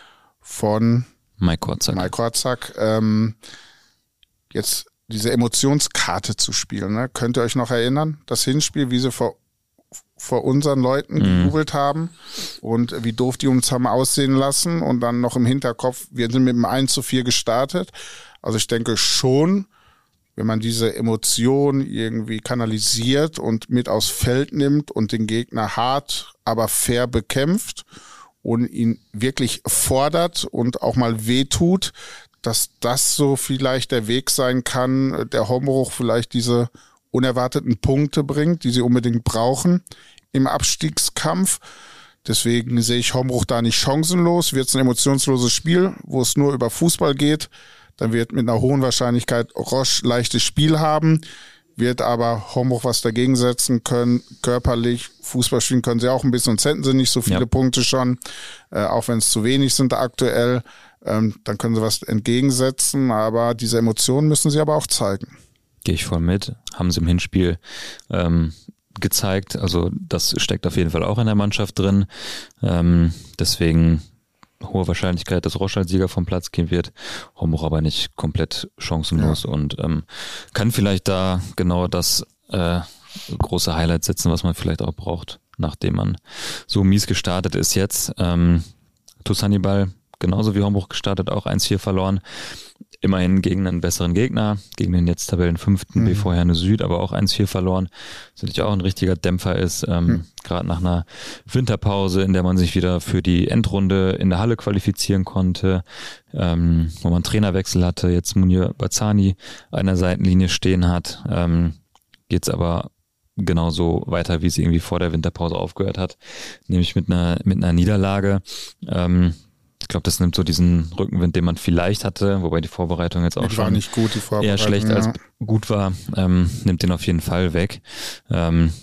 von Mike Korzak. Mike Korzak, ähm, jetzt diese Emotionskarte zu spielen. Ne? Könnt ihr euch noch erinnern, das Hinspiel, wie sie vor, vor unseren Leuten mhm. gejubelt haben und wie doof die uns haben aussehen lassen und dann noch im Hinterkopf, wir sind mit dem eins zu vier gestartet. Also ich denke schon, wenn man diese Emotion irgendwie kanalisiert und mit aufs Feld nimmt und den Gegner hart, aber fair bekämpft und ihn wirklich fordert und auch mal wehtut, dass das so vielleicht der Weg sein kann, der Hombruch vielleicht diese unerwarteten Punkte bringt, die sie unbedingt brauchen im Abstiegskampf. Deswegen sehe ich Hombruch da nicht chancenlos. Wird es ein emotionsloses Spiel, wo es nur über Fußball geht, dann wird mit einer hohen Wahrscheinlichkeit Roche leichtes Spiel haben, wird aber Hombruch was dagegen setzen können, körperlich, Fußball spielen können sie auch ein bisschen, und hätten sie nicht so viele ja. Punkte schon, äh, auch wenn es zu wenig sind aktuell, ähm, dann können sie was entgegensetzen, aber diese Emotionen müssen sie aber auch zeigen. Gehe ich voll mit, haben sie im Hinspiel ähm, gezeigt, also das steckt auf jeden Fall auch in der Mannschaft drin, ähm, deswegen hohe Wahrscheinlichkeit, dass Roche als Sieger vom Platz gehen wird, Hombruch aber nicht komplett chancenlos ja. und ähm, kann vielleicht da genau das äh, große Highlight setzen, was man vielleicht auch braucht, nachdem man so mies gestartet ist jetzt. Ähm, TuS Hannibal genauso wie Hombruch gestartet, auch eins vier verloren. Immerhin gegen einen besseren Gegner, gegen den jetzt Tabellenfünften mhm. B V Herne Süd, aber auch eins vier verloren. Was natürlich auch ein richtiger Dämpfer ist, ähm, mhm. gerade nach einer Winterpause, in der man sich wieder für die Endrunde in der Halle qualifizieren konnte, ähm, wo man einen Trainerwechsel hatte, jetzt Munir Barzani an der Seitenlinie stehen hat, ähm, geht's aber genauso weiter, wie es irgendwie vor der Winterpause aufgehört hat, nämlich mit einer mit einer Niederlage. Ähm, Ich glaube, das nimmt so diesen Rückenwind, den man vielleicht hatte, wobei die Vorbereitung jetzt auch die schon war nicht gut, die Vorbereitung, eher schlecht ja. als gut war, ähm, nimmt den auf jeden Fall weg. Ähm,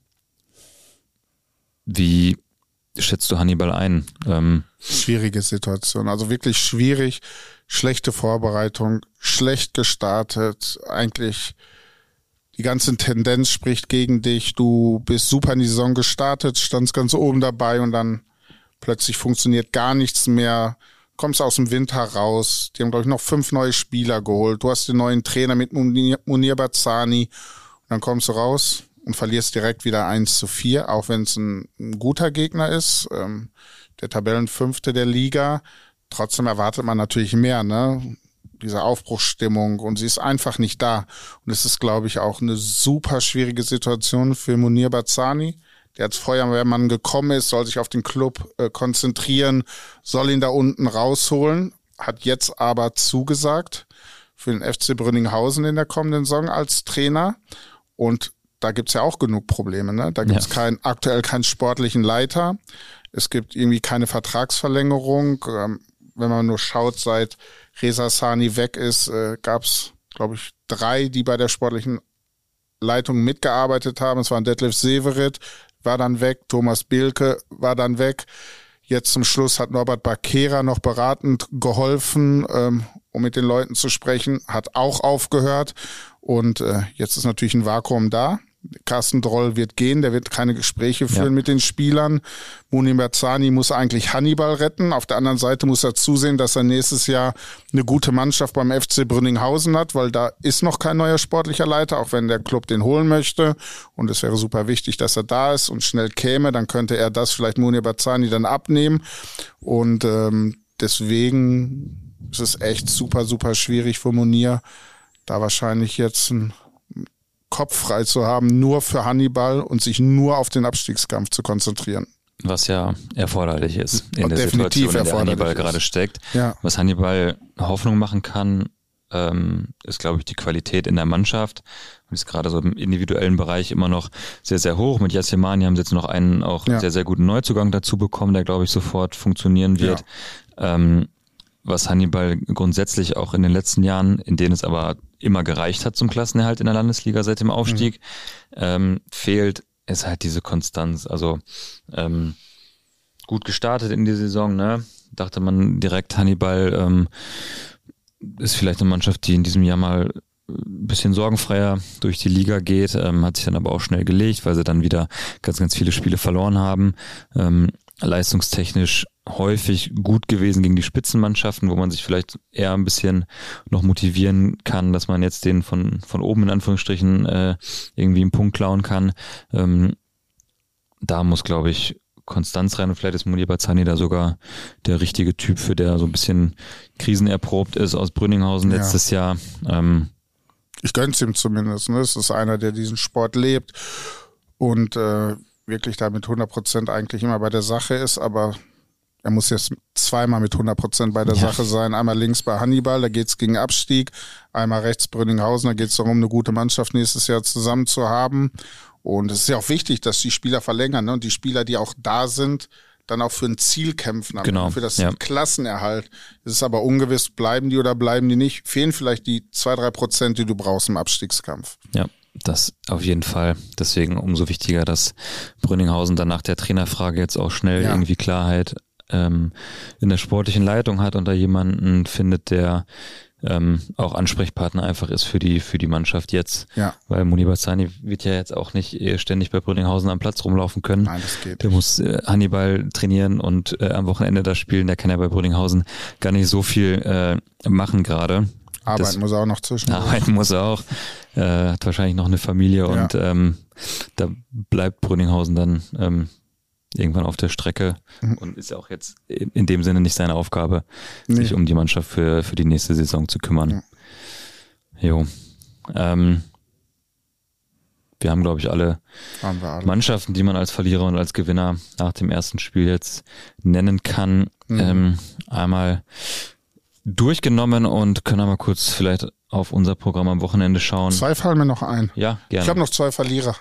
wie schätzt du Hannibal ein? Ähm, Schwierige Situation, also wirklich schwierig, schlechte Vorbereitung, schlecht gestartet, eigentlich die ganze Tendenz spricht gegen dich, du bist super in die Saison gestartet, standst ganz oben dabei und dann plötzlich funktioniert gar nichts mehr, kommst aus dem Winter raus. Die haben, glaube ich, noch fünf neue Spieler geholt. Du hast den neuen Trainer mit Munir, Munir Barzani. Und dann kommst du raus und verlierst direkt wieder eins zu vier, auch wenn es ein, ein guter Gegner ist. Ähm, der Tabellenfünfte der Liga. Trotzdem erwartet man natürlich mehr, ne? Diese Aufbruchsstimmung. Und sie ist einfach nicht da. Und es ist, glaube ich, auch eine super schwierige Situation für Munir Barzani, der als Feuerwehrmann gekommen ist, soll sich auf den Club äh, konzentrieren, soll ihn da unten rausholen, hat jetzt aber zugesagt für den F C Brünninghausen in der kommenden Saison als Trainer. Und da gibt's ja auch genug Probleme, ne? Da gibt's ja. kein, aktuell keinen sportlichen Leiter. Es gibt irgendwie keine Vertragsverlängerung. Ähm, wenn man nur schaut, seit Reza Sani weg ist, äh, gab's, glaube ich, drei, die bei der sportlichen Leitung mitgearbeitet haben. Es waren Detlef Severit, war dann weg, Thomas Bielke war dann weg. Jetzt zum Schluss hat Norbert Bakera noch beratend geholfen, ähm, um mit den Leuten zu sprechen, hat auch aufgehört. Und äh, jetzt ist natürlich ein Vakuum da. Carsten Droll wird gehen, der wird keine Gespräche führen ja. mit den Spielern. Munir Barzani muss eigentlich Hannibal retten. Auf der anderen Seite muss er zusehen, dass er nächstes Jahr eine gute Mannschaft beim F C Brünninghausen hat, weil da ist noch kein neuer sportlicher Leiter, auch wenn der Club den holen möchte. Und es wäre super wichtig, dass er da ist und schnell käme. Dann könnte er das vielleicht Munir Barzani dann abnehmen. Und ähm, deswegen ist es echt super, super schwierig für Munir, da wahrscheinlich jetzt ein Kopf frei zu haben, nur für Hannibal und sich nur auf den Abstiegskampf zu konzentrieren. Was ja erforderlich ist in und der definitiv Situation, in der Hannibal ist. gerade steckt. Ja. Was Hannibal Hoffnung machen kann, ähm, ist, glaube ich, die Qualität in der Mannschaft. Und ist gerade so im individuellen Bereich immer noch sehr, sehr hoch. Mit Yassemani haben sie jetzt noch einen auch ja. sehr, sehr guten Neuzugang dazu bekommen, der, glaube ich, sofort funktionieren wird. Ja. Ähm, was Hannibal grundsätzlich auch in den letzten Jahren, in denen es aber immer gereicht hat zum Klassenerhalt in der Landesliga seit dem Aufstieg, mhm. ähm, fehlt, ist halt diese Konstanz. Also ähm, gut gestartet in die Saison, ne? Dachte man direkt, Hannibal ähm, ist vielleicht eine Mannschaft, die in diesem Jahr mal ein bisschen sorgenfreier durch die Liga geht, ähm, hat sich dann aber auch schnell gelegt, weil sie dann wieder ganz, ganz viele Spiele verloren haben. Ähm, leistungstechnisch häufig gut gewesen gegen die Spitzenmannschaften, wo man sich vielleicht eher ein bisschen noch motivieren kann, dass man jetzt den von von oben in Anführungsstrichen äh, irgendwie einen Punkt klauen kann. Ähm, da muss, glaube ich, Konstanz rein und vielleicht ist Munir Barzani da sogar der richtige Typ, für der so ein bisschen krisenerprobt ist aus Brünninghausen ja. letztes Jahr. Ähm, ich gönn's ihm zumindest. Ne? Es ist einer, der diesen Sport lebt und äh, wirklich da mit hundert Prozent eigentlich immer bei der Sache ist, aber er muss jetzt zweimal mit hundert Prozent bei der ja. Sache sein. Einmal links bei Hannibal, da geht's gegen Abstieg. Einmal rechts Brünninghausen, da geht's darum, eine gute Mannschaft nächstes Jahr zusammen zu haben. Und es ist ja auch wichtig, dass die Spieler verlängern, ne? Und die Spieler, die auch da sind, dann auch für ein Ziel kämpfen, genau. für das ja. Klassenerhalt. Es ist aber ungewiss, bleiben die oder bleiben die nicht. Fehlen vielleicht die zwei, drei Prozent, die du brauchst im Abstiegskampf. Ja. Das auf jeden Fall. Deswegen umso wichtiger, dass Brünninghausen dann nach der Trainerfrage jetzt auch schnell ja. irgendwie Klarheit ähm, in der sportlichen Leitung hat und da jemanden findet, der ähm, auch Ansprechpartner einfach ist für die für die Mannschaft jetzt. Ja. Weil Munir Barzani wird ja jetzt auch nicht ständig bei Brünninghausen am Platz rumlaufen können. Nein, das geht. Der muss äh, Hannibal trainieren und äh, am Wochenende da spielen. Der kann ja bei Brünninghausen gar nicht so viel äh, machen gerade. Arbeiten das, muss er auch noch zwischen. Arbeiten muss er auch. Äh, hat wahrscheinlich noch eine Familie und ja. ähm, da bleibt Brünninghausen dann ähm, irgendwann auf der Strecke mhm. und ist auch jetzt in dem Sinne nicht seine Aufgabe, nee. sich um die Mannschaft für für die nächste Saison zu kümmern. Ja. Jo. Ähm, wir haben, glaube ich, alle, haben wir alle Mannschaften, die man als Verlierer und als Gewinner nach dem ersten Spiel jetzt nennen kann. Mhm. Ähm, einmal durchgenommen und können wir mal kurz vielleicht auf unser Programm am Wochenende schauen. Zwei fallen mir noch ein. Ja, gerne. Ich habe noch zwei Verlierer.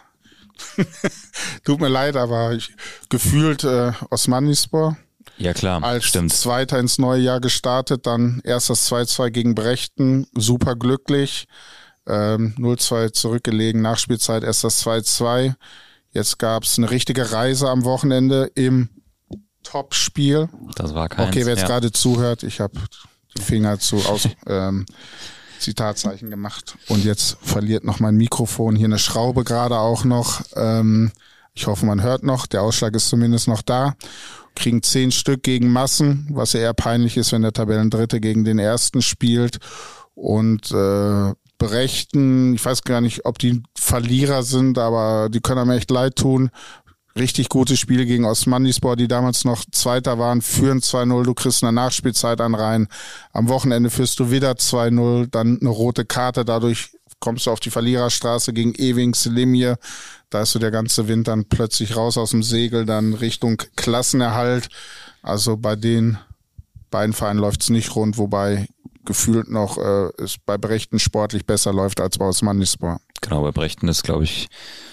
Tut mir leid, aber ich, gefühlt äh, Osmanispor. Ja klar, als stimmt. Zweiter ins neue Jahr gestartet, dann erst das zwei zwei gegen Brechten, super glücklich. Ähm, null zwei zurückgelegen, Nachspielzeit erst das zwei zwei. Jetzt gab's eine richtige Reise am Wochenende im Top-Spiel. Das war keins. Okay, wer jetzt ja. gerade zuhört, ich habe die Finger zu aus ähm, Zitatzeichen gemacht. Und jetzt verliert noch mein Mikrofon hier eine Schraube gerade auch noch. Ähm, ich hoffe, man hört noch. Der Ausschlag ist zumindest noch da. Kriegen zehn Stück gegen Massen, was ja eher peinlich ist, wenn der Tabellendritte gegen den Ersten spielt. Und äh, Brechten, ich weiß gar nicht, ob die Verlierer sind, aber die können einem echt leid tun. Richtig gutes Spiel gegen Osmanispor, die damals noch Zweiter waren, führen zwei null, du kriegst eine Nachspielzeit an rein. Am Wochenende führst du wieder zwei null, dann eine rote Karte, dadurch kommst du auf die Verliererstraße gegen Ewings Limje. Da ist so der ganze Wind dann plötzlich raus aus dem Segel, dann Richtung Klassenerhalt. Also bei den beiden Vereinen läuft's nicht rund, wobei gefühlt noch äh, es bei Brechten sportlich besser läuft als bei Osmanispor. Genau, bei Brechten ist, glaube ich,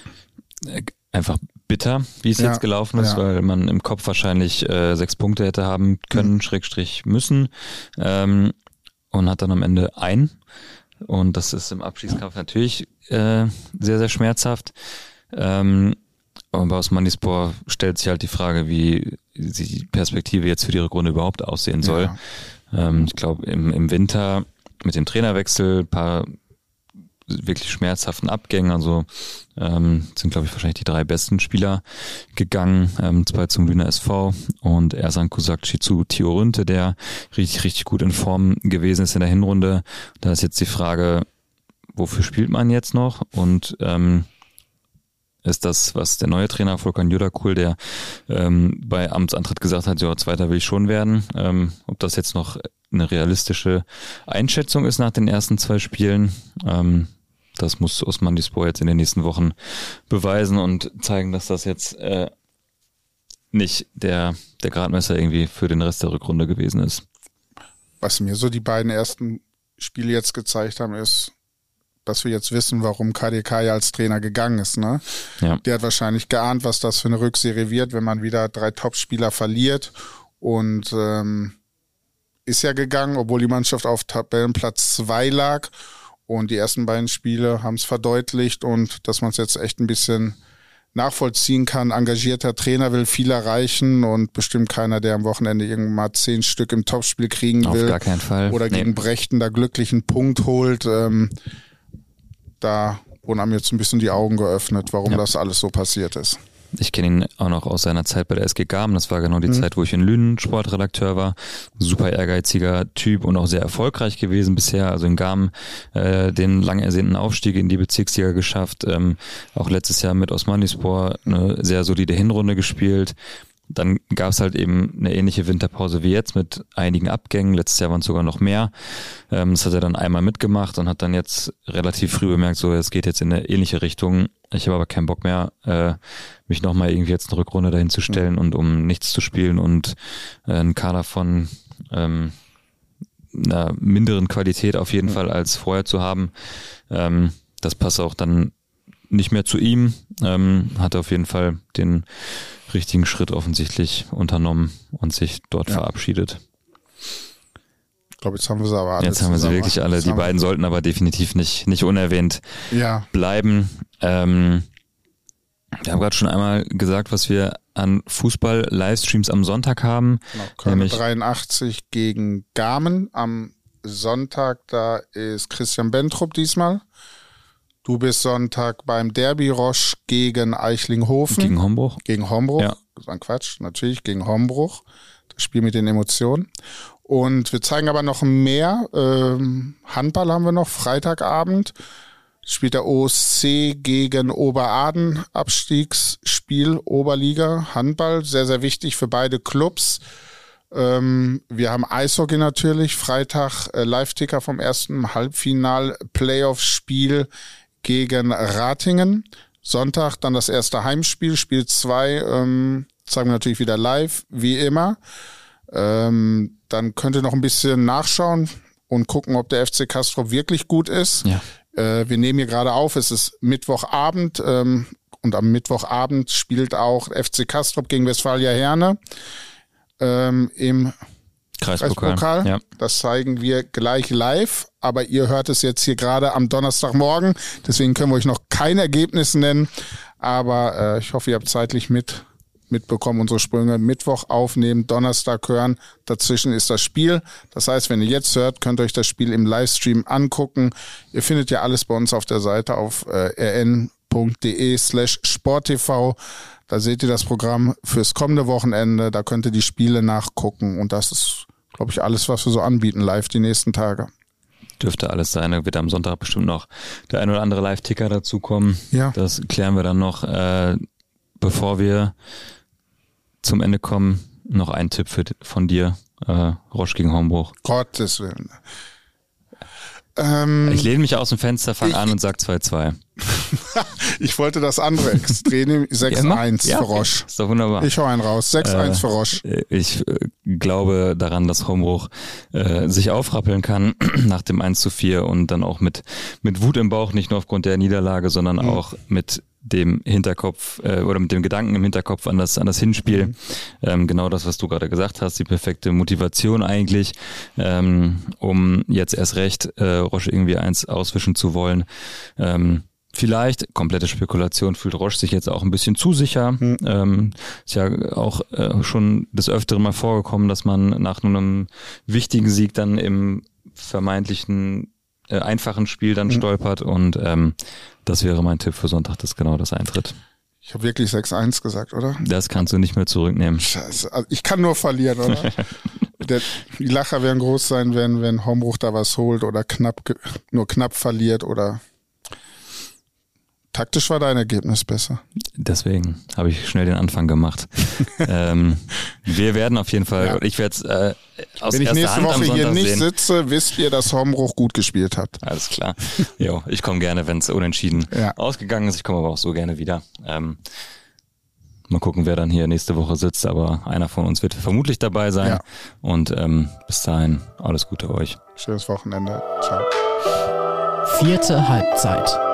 einfach bitter, wie es ja, jetzt gelaufen ist, ja. weil man im Kopf wahrscheinlich äh, sechs Punkte hätte haben können, mhm. Schrägstrich müssen, ähm, und hat dann am Ende ein. Und das ist im Abstiegskampf natürlich äh, sehr, sehr schmerzhaft. Ähm, aber bei Osmanispor stellt sich halt die Frage, wie die Perspektive jetzt für die Rückrunde überhaupt aussehen soll. Ja. Ähm, ich glaube, im, im Winter mit dem Trainerwechsel, paar wirklich schmerzhaften Abgängen, also ähm, sind, glaube ich, wahrscheinlich die drei besten Spieler gegangen, ähm, zwei zum Lüner S V und Ersan Kusakci zu Theo Rünte, der richtig, richtig gut in Form gewesen ist in der Hinrunde. Da ist jetzt die Frage, wofür spielt man jetzt noch? Und ähm, ist das, was der neue Trainer Volkan Judakul, der ähm, bei Amtsantritt gesagt hat, ja, Zweiter will ich schon werden, ähm, ob das jetzt noch eine realistische Einschätzung ist nach den ersten zwei Spielen, ähm, das muss Osmanispor jetzt in den nächsten Wochen beweisen und zeigen, dass das jetzt äh, nicht der, der Gradmesser irgendwie für den Rest der Rückrunde gewesen ist. Was mir so die beiden ersten Spiele jetzt gezeigt haben, ist, dass wir jetzt wissen, warum K D K ja als Trainer gegangen ist. Ne? Ja. Der hat wahrscheinlich geahnt, was das für eine Rückserie wird, wenn man wieder drei Topspieler verliert, und ähm, ist ja gegangen, obwohl die Mannschaft auf Tabellenplatz zwei lag. Und die ersten beiden Spiele haben es verdeutlicht, und dass man es jetzt echt ein bisschen nachvollziehen kann. Engagierter Trainer will viel erreichen und bestimmt keiner, der am Wochenende irgendwann mal zehn Stück im Topspiel kriegen will. Auf gar keinen Fall. Oder gegen nee. Brechten da glücklich einen Punkt holt. Ähm, da wurden einem jetzt ein bisschen die Augen geöffnet, warum ja. das alles so passiert ist. Ich kenne ihn auch noch aus seiner Zeit bei der S G Garm. Das war genau die mhm. Zeit, wo ich in Lünen Sportredakteur war. Super ehrgeiziger Typ und auch sehr erfolgreich gewesen bisher. Also in Garm äh, den lang ersehnten Aufstieg in die Bezirksliga geschafft. Ähm, auch letztes Jahr mit Osmanispor eine sehr solide Hinrunde gespielt. Dann gab es halt eben eine ähnliche Winterpause wie jetzt mit einigen Abgängen. Letztes Jahr waren es sogar noch mehr. Ähm, das hat er dann einmal mitgemacht und hat dann jetzt relativ früh bemerkt, so es geht jetzt in eine ähnliche Richtung. Ich habe aber keinen Bock mehr, äh, mich nochmal irgendwie jetzt eine Rückrunde dahin zu stellen und um nichts zu spielen und äh, einen Kader von ähm, einer minderen Qualität auf jeden Fall als vorher zu haben. Ähm, das passt auch dann nicht mehr zu ihm. Ähm, hat auf jeden Fall den richtigen Schritt offensichtlich unternommen und sich dort ja. verabschiedet. Ich glaube, jetzt haben wir sie aber alle. Jetzt haben wir sie wirklich alle. Die beiden sollten aber definitiv nicht, nicht unerwähnt ja. bleiben. Ähm, wir haben gerade schon einmal gesagt, was wir an Fußball-Livestreams am Sonntag haben. Genau, Köln dreiundachtzig gegen Garmen. Am Sonntag, da ist Christian Bentrup diesmal. Du bist Sonntag beim Derby Roche gegen Eichlinghofen. Gegen Hombruch. Gegen Hombruch. Ja. Das war ein Quatsch, natürlich, gegen Hombruch. Das Spiel mit den Emotionen. Und wir zeigen aber noch mehr. Ähm, Handball haben wir noch, Freitagabend. Spielt der O S C gegen Oberaden. Abstiegsspiel, Oberliga, Handball. Sehr, sehr wichtig für beide Clubs. Ähm, wir haben Eishockey natürlich. Freitag äh, Live-Ticker vom ersten Halbfinal-Playoff-Spiel gegen Ratingen. Sonntag dann das erste Heimspiel, Spiel zwei, ähm, zeigen wir natürlich wieder live, wie immer. Ähm, dann könnt ihr noch ein bisschen nachschauen und gucken, ob der F C Castrop wirklich gut ist. Ja. Äh, wir nehmen hier gerade auf, es ist Mittwochabend ähm, und am Mittwochabend spielt auch F C Castrop gegen Westfalia Herne ähm, im Kreispokal. Kreispokal. Ja. Das zeigen wir gleich live, aber ihr hört es jetzt hier gerade am Donnerstagmorgen, deswegen können wir euch noch kein Ergebnis nennen, aber äh, ich hoffe, ihr habt zeitlich mit mitbekommen, unsere Sprünge Mittwoch aufnehmen, Donnerstag hören, dazwischen ist das Spiel. Das heißt, wenn ihr jetzt hört, könnt ihr euch das Spiel im Livestream angucken. Ihr findet ja alles bei uns auf der Seite auf äh, rn.de slash sporttv. Da seht ihr das Programm fürs kommende Wochenende, da könnt ihr die Spiele nachgucken und das ist, glaube ich, alles, was wir so anbieten live die nächsten Tage. Dürfte alles sein, da wird am Sonntag bestimmt noch der ein oder andere Live-Ticker dazukommen. Ja. Das klären wir dann noch, äh, bevor wir zum Ende kommen. Noch ein Tipp für, von dir, äh, Roche gegen Hombruch. Gottes Willen. Ähm, ich lehne mich aus dem Fenster, fang an und sag zwei zwei. Ich wollte das andere Extrem sechs eins ja, für Roche. Ist doch wunderbar. Ich hau einen raus. sechs eins äh, für Roche. Ich äh, glaube daran, dass Hombruch äh, sich aufrappeln kann nach dem eins zu vier und dann auch mit, mit Wut im Bauch, nicht nur aufgrund der Niederlage, sondern mhm. auch mit dem Hinterkopf äh, oder mit dem Gedanken im Hinterkopf an das an das Hinspiel. Mhm. Ähm, genau das, was du gerade gesagt hast, die perfekte Motivation eigentlich, ähm, um jetzt erst recht äh, Roche irgendwie eins auswischen zu wollen. Ähm, Vielleicht, komplette Spekulation, fühlt Roche sich jetzt auch ein bisschen zu sicher. Mhm. Ähm, ist ja auch äh, schon des Öfteren mal vorgekommen, dass man nach einem wichtigen Sieg dann im vermeintlichen äh, einfachen Spiel dann mhm. stolpert und ähm, das wäre mein Tipp für Sonntag, dass genau das eintritt. Ich habe wirklich sechs eins gesagt, oder? Das kannst du nicht mehr zurücknehmen. Scheiße, also ich kann nur verlieren, oder? Der, die Lacher werden groß sein, wenn, wenn Hombruch da was holt oder knapp nur knapp verliert oder taktisch war dein Ergebnis besser. Deswegen habe ich schnell den Anfang gemacht. ähm, wir werden auf jeden Fall, ja. ich werde es äh, aus Wenn ich erster nächste Hand Woche am Sonntag hier nicht sehen. sitze, wisst ihr, dass Hombruch gut gespielt hat. Alles klar. Jo, ich komme gerne, wenn es unentschieden ja. ausgegangen ist. Ich komme aber auch so gerne wieder. Ähm, mal gucken, wer dann hier nächste Woche sitzt, aber einer von uns wird vermutlich dabei sein. Ja. Und ähm, bis dahin, alles Gute euch. Schönes Wochenende. Ciao. Vierte Halbzeit.